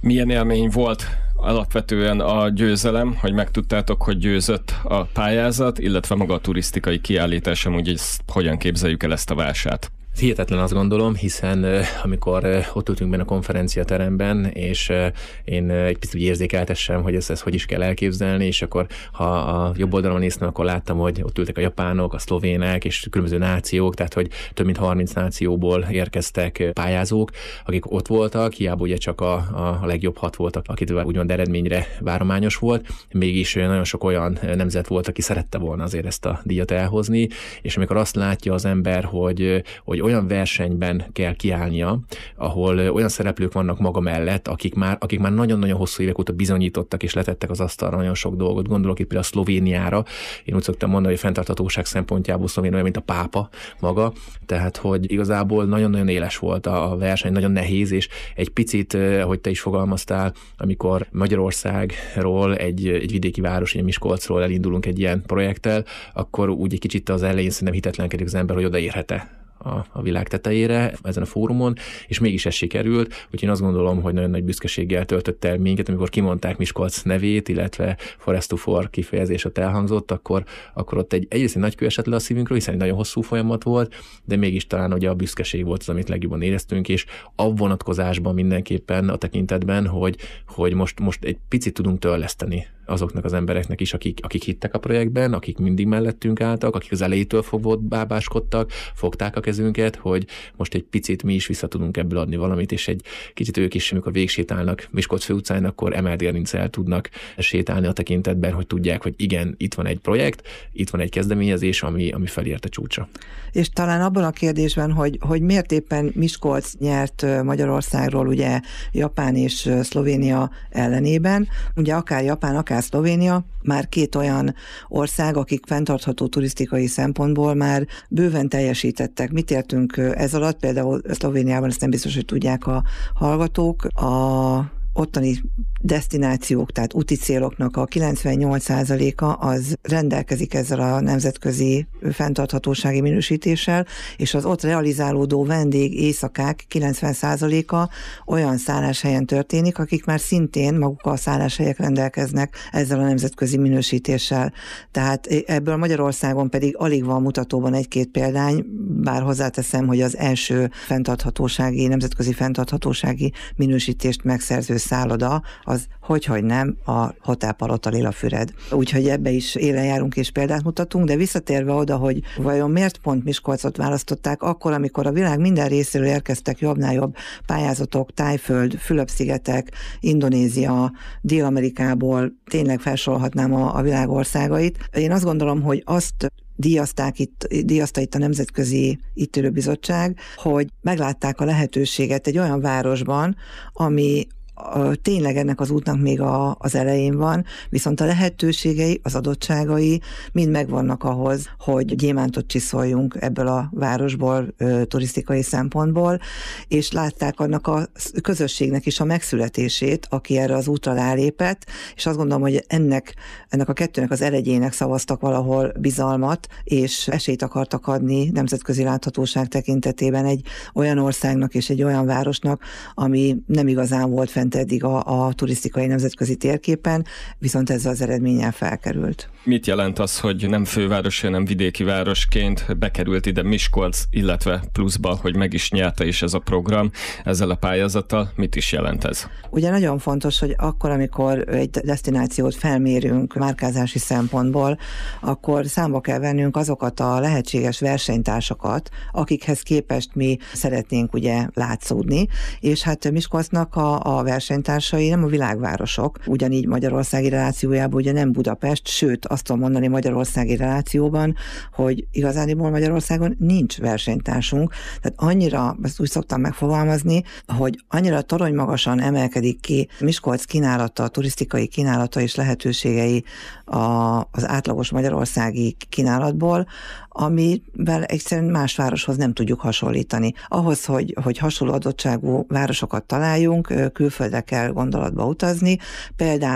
Milyen élmény volt alapvetően a győzelem, hogy megtudtátok, hogy győzött a pályázat, illetve maga a turisztikai kiállítás, amúgy ezt, hogyan képzeljük el ezt a vását? Hihetetlen, azt gondolom, hiszen uh, amikor uh, ott ültünk benne a konferenciateremben, és uh, én uh, egy picit érzékeltessem, hogy ezt, ezt hogy is kell elképzelni, és akkor ha a jobb oldalon néztem, akkor láttam, hogy ott ültek a japánok, a szlovének, és különböző nációk, tehát hogy több mint harminc nációból érkeztek pályázók, akik ott voltak, hiába ugye csak a, a legjobb hat voltak, akit úgymond eredményre várományos volt, mégis nagyon sok olyan nemzet volt, aki szerette volna azért ezt a díjat elhozni, és amikor azt látja az ember, hogy, hogy olyan versenyben kell kiállnia, ahol olyan szereplők vannak maga mellett, akik már, akik már nagyon-nagyon hosszú évek óta bizonyítottak és letettek az asztalra nagyon sok dolgot. Gondolok itt például a Szlovéniára. Én úgy szoktam mondani, hogy a fenntarthatóság szempontjából Szlovénia olyan, mint a pápa maga. Tehát, hogy igazából nagyon-nagyon éles volt a verseny, nagyon nehéz, és egy picit, ahogy te is fogalmaztál, amikor Magyarországról, egy, egy vidéki város, egy Miskolcról elindulunk egy ilyen projekttel, akkor úgy egy kicsit az elején szerintem hitetlenkedik az ember, hogy odaérhet-e a, a világ tetejére ezen a fórumon, és mégis ez sikerült, úgyhogy én azt gondolom, hogy nagyon nagy büszkeséggel töltött el minket, amikor kimondták Miskolc nevét, illetve Forest to For kifejezés ott elhangzott, akkor, akkor ott egy, egyrészt egy nagy kő esett le a szívünkről, hiszen egy nagyon hosszú folyamat volt, de mégis talán ugye a büszkeség volt az, amit legjobban éreztünk, és a vonatkozásban mindenképpen a tekintetben, hogy, hogy most, most egy picit tudunk törleszteni azoknak az embereknek is, akik, akik hittek a projektben, akik mindig mellettünk álltak, akik az elejétől fogva bábáskodtak, fogták a kezünket, hogy most egy picit mi is vissza tudunk ebből adni valamit, és egy kicsit ők is, amikor végsétálnak Miskolc főutcán, akkor emelt gerinccel tudnak sétálni a tekintetben, hogy tudják, hogy igen, itt van egy projekt, itt van egy kezdeményezés, ami, ami felért a csúcsra. És talán abban a kérdésben, hogy, hogy miért éppen Miskolc nyert Magyarországról, ugye Japán és Szlovénia ellenében, ugye akár Japán, akár Szlovénia, már két olyan ország, akik fenntartható turisztikai szempontból már bőven teljesítettek. Mit értünk ez alatt? Például Szlovéniában, ezt nem biztos, hogy tudják a hallgatók, a ottani desztinációk, tehát úti céloknak a kilencvennyolc százaléka az rendelkezik ezzel a nemzetközi fenntarthatósági minősítéssel, és az ott realizálódó vendég éjszakák kilencven százaléka olyan szálláshelyen történik, akik már szintén maguk a szálláshelyek rendelkeznek ezzel a nemzetközi minősítéssel. Tehát ebből Magyarországon pedig alig van mutatóban egy-két példány, bár hozzáteszem, hogy az első fenntarthatósági, nemzetközi fenntarthatósági minősítést megszerző szálloda, az hogyhogy nem a Hotel Palota Lilafüred. Úgyhogy ebbe is élen járunk és példát mutatunk, de visszatérve oda, hogy vajon miért pont Miskolcot választották, akkor, amikor a világ minden részéről érkeztek jobbnál jobb pályázatok, Tájföld, Fülöp-szigetek, Indonézia, Dél-Amerikából, tényleg felsorolhatnám a, a világ országait. Én azt gondolom, hogy azt díjazták itt, díjazta itt a Nemzetközi Íttörőbizottság, hogy meglátták a lehetőséget egy olyan városban, ami tényleg ennek az útnak még a, az elején van, viszont a lehetőségei, az adottságai mind megvannak ahhoz, hogy gyémántot csiszoljunk ebből a városból ö, turisztikai szempontból, és látták annak a közösségnek is a megszületését, aki erre az útra rálépett, és azt gondolom, hogy ennek, ennek a kettőnek az elegyének szavaztak valahol bizalmat, és esélyt akartak adni nemzetközi láthatóság tekintetében egy olyan országnak és egy olyan városnak, ami nem igazán volt fent eddig a, a turisztikai nemzetközi térképen, viszont ezzel az eredménnyel felkerült. Mit jelent az, hogy nem főváros, hanem vidéki városként bekerült ide Miskolc, illetve pluszba, hogy meg is nyerte is ez a program ezzel a pályázattal? Mit is jelent ez? Ugye nagyon fontos, hogy akkor, amikor egy desztinációt felmérünk márkázási szempontból, akkor számba kell vennünk azokat a lehetséges versenytársakat, akikhez képest mi szeretnénk ugye látszódni, és hát Miskolcnak a, a versenytársai nem a világvárosok, ugyanígy magyarországi relációjában ugye nem Budapest, sőt azt tudom mondani magyarországi relációban, hogy igazániból Magyarországon nincs versenytársunk, tehát annyira, ezt úgy szoktam megfogalmazni, hogy annyira torony magasan emelkedik ki Miskolc kínálata, turisztikai kínálata és lehetőségei a, az átlagos magyarországi kínálatból, amivel egyszerűen más városhoz nem tudjuk hasonlítani. Ahhoz, hogy, hogy hasonló adottságú városokat találjunk, külföldre kell gondolatba utazni, például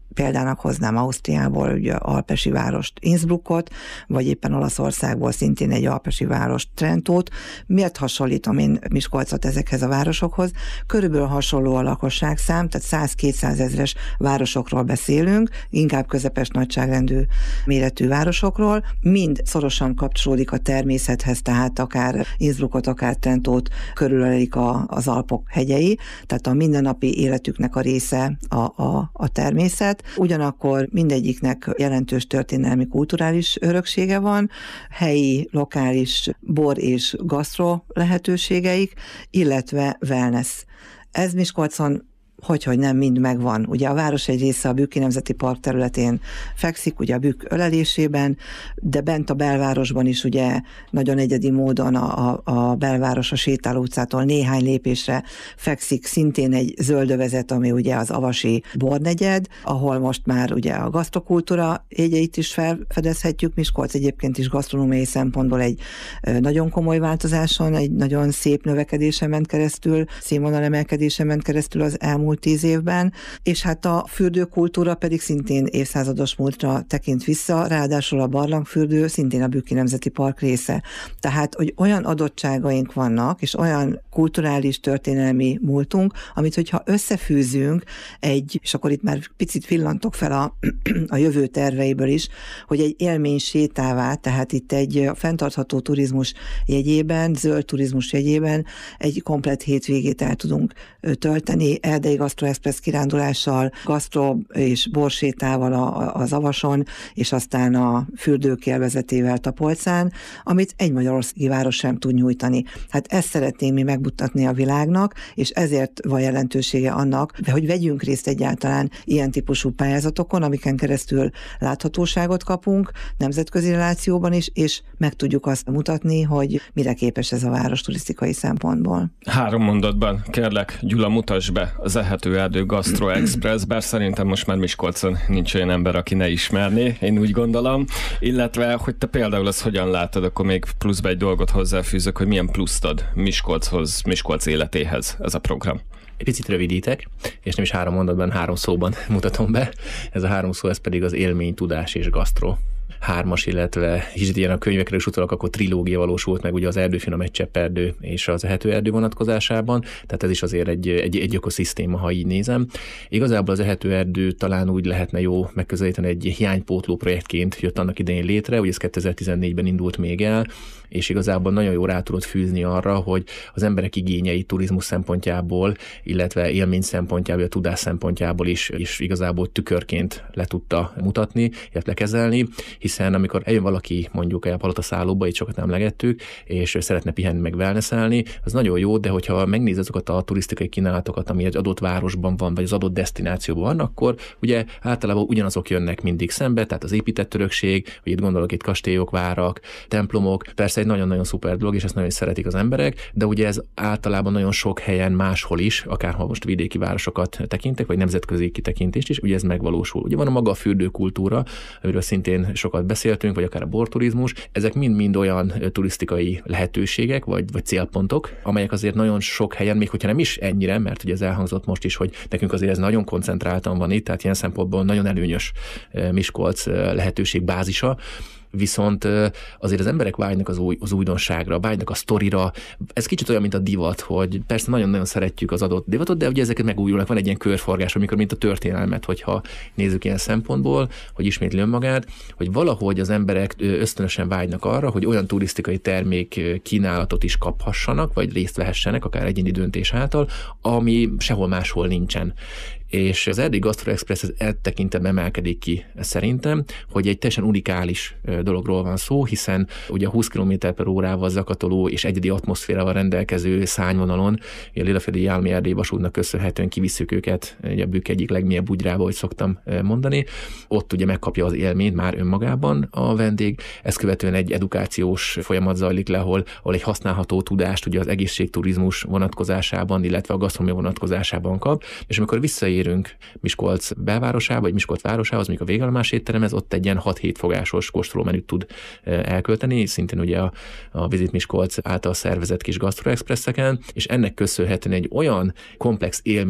példának hoznám Ausztriából ugye alpesi várost Innsbruckot, vagy éppen Olaszországból szintén egy alpesi várost Trentót. Miért hasonlítom én Miskolcot ezekhez a városokhoz? Körülbelül hasonló a lakosságszám, tehát száz-kétszáz ezres városokról beszélünk, inkább közepes nagyságrendű méretű városokról, mind szorosan kapcsolódik a természethez, tehát akár Innsbruckot, akár Trentót körülölik a, az Alpok hegyei, tehát a mindennapi életüknek a része a, a, a természet. Ugyanakkor mindegyiknek jelentős történelmi, kulturális öröksége van, helyi, lokális bor és gasztro lehetőségeik, illetve wellness. Ez Miskolcon hogyhogy nem mind megvan. Ugye a város egy része a Bükki Nemzeti Park területén fekszik, ugye a Bükk ölelésében, de bent a belvárosban is ugye nagyon egyedi módon a, a, a belváros a Sétáló utcától néhány lépésre fekszik szintén egy zöldövezet, ami ugye az avasi bornegyed, ahol most már ugye a gasztrokultúra jegyeit is felfedezhetjük. Miskolc egyébként is gasztronómiai szempontból egy nagyon komoly változáson, egy nagyon szép növekedésen ment keresztül, színvonalemelkedésen ment keresztül az elmúlt tíz évben, és hát a fürdőkultúra pedig szintén évszázados múltra tekint vissza, ráadásul a barlangfürdő szintén a Bükki Nemzeti Park része. Tehát, hogy olyan adottságaink vannak, és olyan kulturális történelmi múltunk, amit hogyha összefűzünk egy, és akkor itt már picit villantok fel a, a jövő terveiből is, hogy egy élmény sétává, tehát itt egy fenntartható turizmus jegyében, zöld turizmus jegyében egy komplett hétvégét el tudunk tölteni, erdei Gastro Express kirándulással, gasztro és borsétával az Avason, és aztán a fürdők élvezetével Tapolcán, amit egy magyarországi város sem tud nyújtani. Hát ezt szeretnénk mi megmutatni a világnak, és ezért van jelentősége annak, hogy vegyünk részt egyáltalán ilyen típusú pályázatokon, amiken keresztül láthatóságot kapunk, nemzetközi relációban is, és meg tudjuk azt mutatni, hogy mire képes ez a város turisztikai szempontból. Három mondatban kérlek, Gyula, mutass be az Ehetőerdő Gastro Express, bár szerintem most már Miskolcon nincs olyan ember, aki ne ismerné, én úgy gondolom, illetve, hogy te például ezt hogyan látod, akkor még pluszba egy dolgot hozzáfűzök, hogy milyen pluszt ad Miskolchoz, Miskolc életéhez ez a program. Egy picit rövidítek, és nem is három mondatban, három szóban mutatom be. Ez a három szó, ez pedig az élmény, tudás és gasztro. Hármas, illetve kicsit ilyen a könyvekre is utalak, akkor trilógia valósult meg ugye az Erdőfinom, egy Csepperdő és az Ehetőerdő vonatkozásában, tehát ez is azért egy, egy, egy ökoszisztéma, ha így nézem. Igazából az Ehetőerdő talán úgy lehetne jó megközelíteni, egy hiánypótló projektként jött annak idején létre, ugye ez kétezer-tizennégyben indult még el, és igazából nagyon jó rá tudott fűzni arra, hogy az emberek igényei turizmus szempontjából, illetve élmény szempontjából, a tudás szempontjából is, is igazából tükörként le tudta mutatni, illetve kezelni, hiszen amikor eljön valaki mondjuk a Palota-szállóba, itt sokat emlegettük, és szeretne pihenni meg wellnesselni, az nagyon jó, de hogyha megnéz azokat a turisztikai kínálatokat, ami egy adott városban van, vagy az adott desztinációban van, akkor ugye általában ugyanazok jönnek mindig szembe, tehát az épített örökség, hogy itt gondolok itt kastélyok, várak, templomok, persze egy nagyon-nagyon szuper dolog, és ezt nagyon szeretik az emberek, de ugye ez általában nagyon sok helyen máshol is, akárhol most vidéki városokat tekintek, vagy nemzetközi kitekintést is, ugye ez megvalósul. Ugye van a maga a fürdőkultúra, amiről szintén sokat beszéltünk, vagy akár a borturizmus, ezek mind-mind olyan turisztikai lehetőségek, vagy, vagy célpontok, amelyek azért nagyon sok helyen, még hogyha nem is ennyire, mert ugye ez elhangzott most is, hogy nekünk azért ez nagyon koncentráltan van itt, tehát ilyen szempontból nagyon előnyös Miskolc lehetőségbázisa, viszont azért az emberek vágynak az, új, az újdonságra, vágynak a sztorira. Ez kicsit olyan, mint a divat, hogy persze nagyon-nagyon szeretjük az adott divatot, de ugye ezeket megújulnak, van egy ilyen körforgás, amikor mint a történelmet, hogyha nézzük ilyen szempontból, hogy ismétli önmagát, hogy valahogy az emberek ösztönösen vágynak arra, hogy olyan turisztikai termék kínálatot is kaphassanak, vagy részt vehessenek, akár egyéni döntés által, ami sehol máshol nincsen. És az Erdélyi Gastro Express ez tekintetben emelkedik ki szerintem, hogy egy teljesen unikális dologról van szó, hiszen ugye húsz kilométer per órával zakatoló és egyedi atmoszférával rendelkező szányvonalon, a Lillaféldi Állami Erdélyi Vasútnak köszönhetően kivisszük őket, ugye a Bükk egyik legmélyebb bugyrába, hogy szoktam mondani. Ott ugye megkapja az élményt már önmagában a vendég, ezt követően egy edukációs folyamat zajlik le, ahol, ahol egy használható tudást ugye az egészségturizmus vonatkozásában, illetve a gasztronómia vonatkozásában kap, és amikor visszaér érünk Miskolc belvárosába, vagy Miskolc városához, mondjuk a végállomás étteremhez, ott egy ilyen hat-hét fogásos kóstolómenüt tud elkölteni, szintén ugye a, a Visit Miskolc által szervezett kis Gastro Expresseken, és ennek köszönhetően egy olyan komplex élményt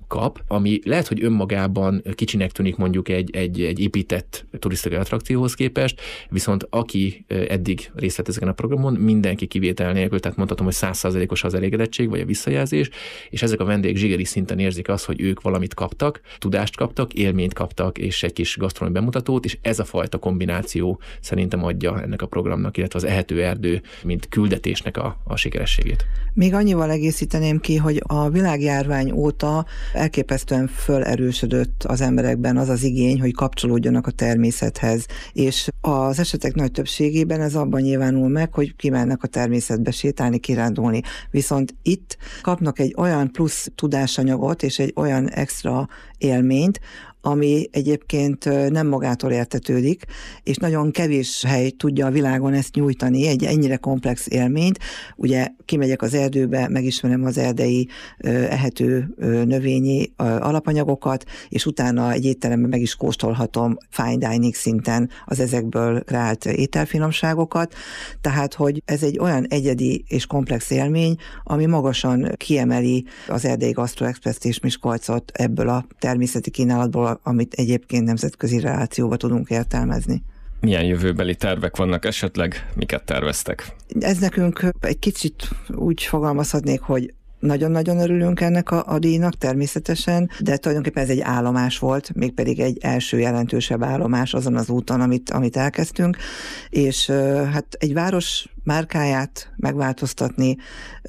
kap, ami lehet, hogy önmagában kicsinek tűnik mondjuk egy, egy, egy épített turisztikai attrakcióhoz képest, viszont aki eddig részt vett ezeken a programon, mindenki kivétel nélkül, tehát mondhatom, hogy száz százalékos az elégedettség, vagy a visszajelzés, és ezek a vendégek zsigeri szinten érzik azt, hogy ők valamit kaptak, tudást kaptak, élményt kaptak, és egy kis gasztronómiai bemutatót, és ez a fajta kombináció szerintem adja ennek a programnak, illetve az ehető erdő, mint küldetésnek a, a sikerességét. Még annyival egészíteném ki, hogy a világjárvány óta elképesztően fölerősödött az emberekben az az igény, hogy kapcsolódjanak a természethez, és az esetek nagy többségében ez abban nyilvánul meg, hogy kimennek a természetbe sétálni, kirándulni. Viszont itt kapnak egy olyan plusz tudásanyagot és egy olyan extra élményt, ami egyébként nem magától értetődik, és nagyon kevés hely tudja a világon ezt nyújtani, egy ennyire komplex élményt. Ugye kimegyek az erdőbe, megismerem az erdei ehető növényi alapanyagokat, és utána egy étteremben meg is kóstolhatom fine dining szinten az ezekből kreált ételfinomságokat. Tehát, hogy ez egy olyan egyedi és komplex élmény, ami magasan kiemeli az Erdélyi Gastro Express-t és Miskolcot ebből a természeti kínálatból, amit egyébként nemzetközi relációba tudunk értelmezni. Milyen jövőbeli tervek vannak esetleg? Miket terveztek? Ez nekünk egy kicsit úgy fogalmazhatnék, hogy nagyon-nagyon örülünk ennek a, a díjnak természetesen, de tulajdonképpen ez egy állomás volt, mégpedig egy első jelentősebb állomás azon az úton, amit, amit elkezdtünk, és hát egy város márkáját megváltoztatni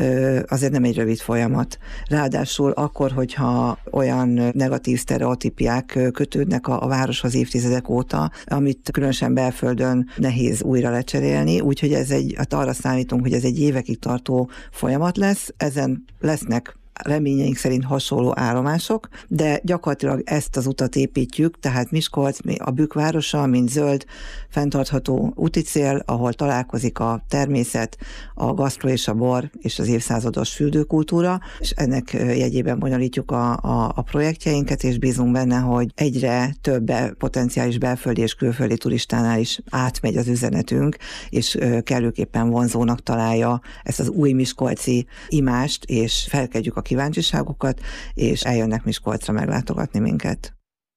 azért nem egy rövid folyamat. Ráadásul akkor, hogyha olyan negatív sztereotípiák kötődnek a, a városhoz évtizedek óta, amit különösen belföldön nehéz újra lecserélni, úgyhogy ez egy, hát arra számítunk, hogy ez egy évekig tartó folyamat lesz, ezen lesznek reményeink szerint hasonló állomások, de gyakorlatilag ezt az utat építjük, tehát Miskolc a Bükk városa, mint zöld, fenntartható úti cél, ahol találkozik a természet, a gasztro és a bor és az évszázados fürdőkultúra, és ennek jegyében bonyolítjuk a, a, a projektjeinket, és bízunk benne, hogy egyre több potenciális belföldi és külföldi turistánál is átmegy az üzenetünk, és kellőképpen vonzónak találja ezt az új miskolci imást, és felkedjük a kíváncsiságokat, és eljönnek Miskolcra meglátogatni minket.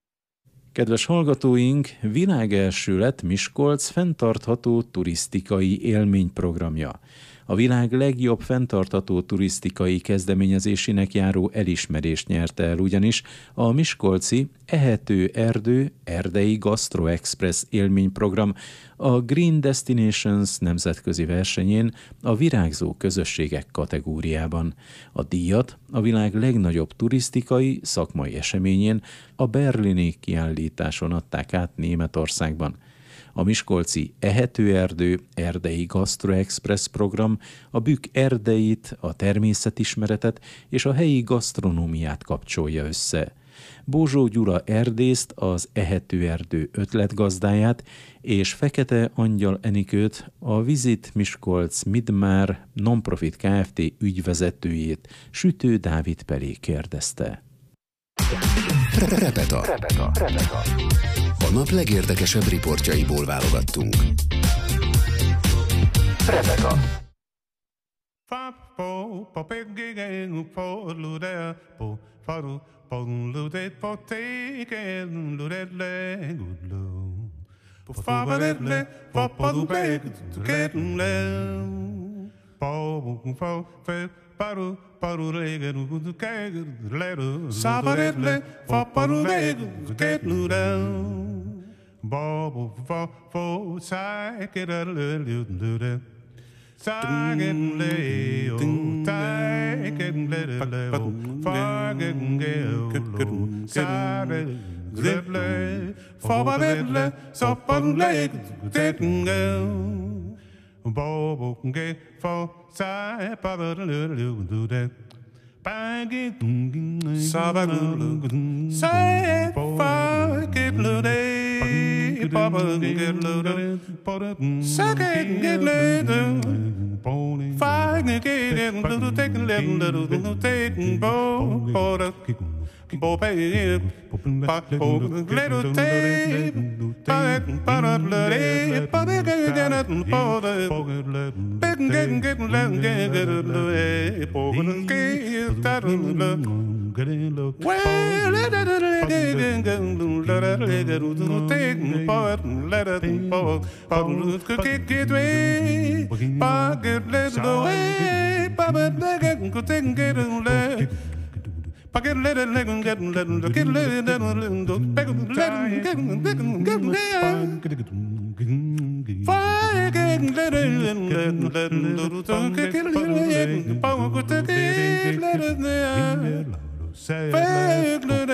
Kedves hallgatóink, világelső lett Miskolc fenntartható turisztikai élményprogramja. A világ legjobb fenntartható turisztikai kezdeményezésének járó elismerést nyerte el ugyanis a miskolci Ehető Erdő Erdei Gastro Express élményprogram a Green Destinations nemzetközi versenyén a virágzó közösségek kategóriában. A díjat a világ legnagyobb turisztikai szakmai eseményén, a berlini kiállításon adták át Németországban. A miskolci Ehető Erdő Erdei Gastro Express program a Bükk erdeit, a természetismeretet és a helyi gasztronómiát kapcsolja össze. Bózsó Gyula erdészt, az Ehető Erdő ötletgazdáját és Fekete Angyal Enikőt, a Visit Miskolc Midmár Nonprofit Kft. Ügyvezetőjét, Sütő Dávid Pelé kérdezte. Repeta. Repeta. Repeta. A nap legérdekesebb riportjaiból válogattunk. Repeta. Paru paru lega nu du keg leru sabarele fa paru lega get nu down bobo fa fo sai get a little do that sai get le o tai get le o fa get go sai le fa barele sa paru lega get go Bobo get for side, Papa do that. Baggy Sabalu say fuck it loaded Papa get loaded Second get loaded Five get little take little little take bow for Bo pay pa po little take pa pa bloody pa get get po the big get get get get po get that Get let it let it get let it get let it let it get fire get let it let it let it get let power go take it let it there fake let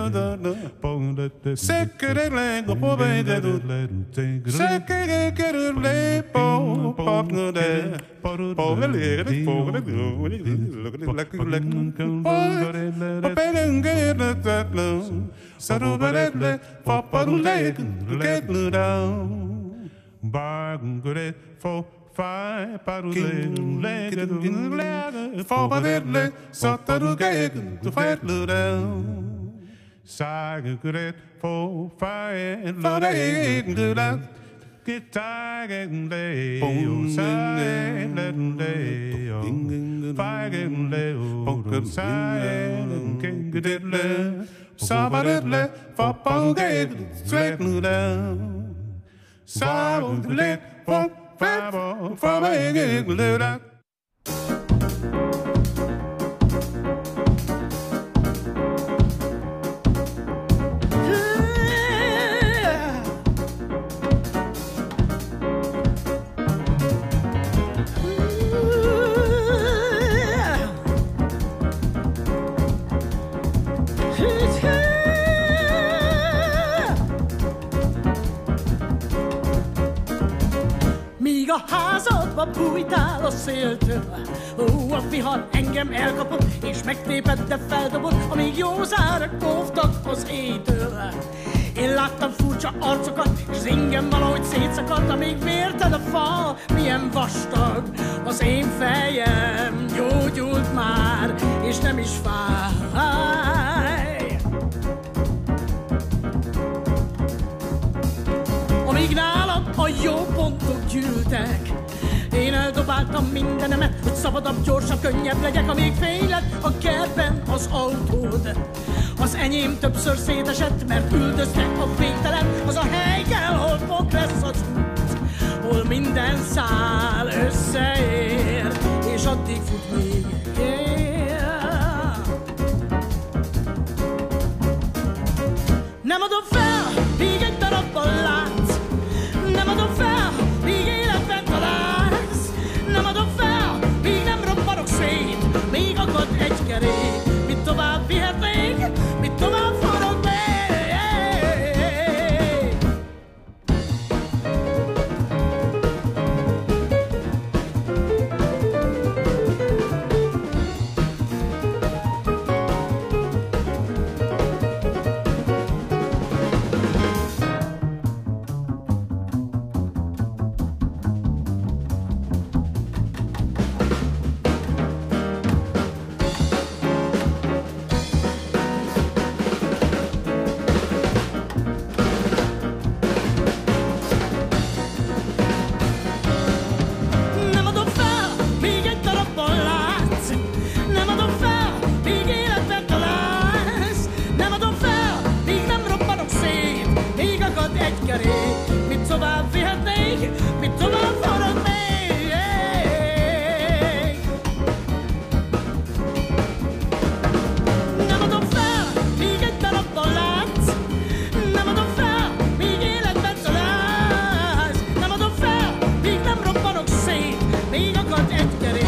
it secret let go for baby secret get let po pop no there po let it po let it look like like po bang get that no saru let pop let get down bang get for five paddle leg for paddle sataru get to fight down sag get for five leg do that get tired and lay on side and lay on five and lay on side and can get it left somebody left for paddle get straight down saddle let for Five, five, eight, let out. Míg a házadba bújtál a széltől, ó, a vihar engem elkapott, és megtépett, de feldobott, amíg józárak óvtak az éjtől. Én láttam furcsa arcokat, és az ingem valahogy szétszakadt, amíg vérted a fal, milyen vastag. Az én fejem gyógyult már, és nem is fáj. Amíg nálam a jó pontok gyűltek, én eldobáltam mindenemet, hogy szabadabb, gyorsabb, könnyebb legyek, amíg fény lett a kertben az autód. Az enyém többször szétesett, mert üldözte a végtelen, az a hely kell, hol fog lesz az út, hol minden szál összeér, és addig fut még. Yeah. Nem adom fel, míg egy darabban látsz, nem adom fel, míg életben találsz, nem adom fel, míg nem robbanok szét, míg akad egy kerék, mit tovább vihetnék, mit tovább forog még. Még akad egy kerék.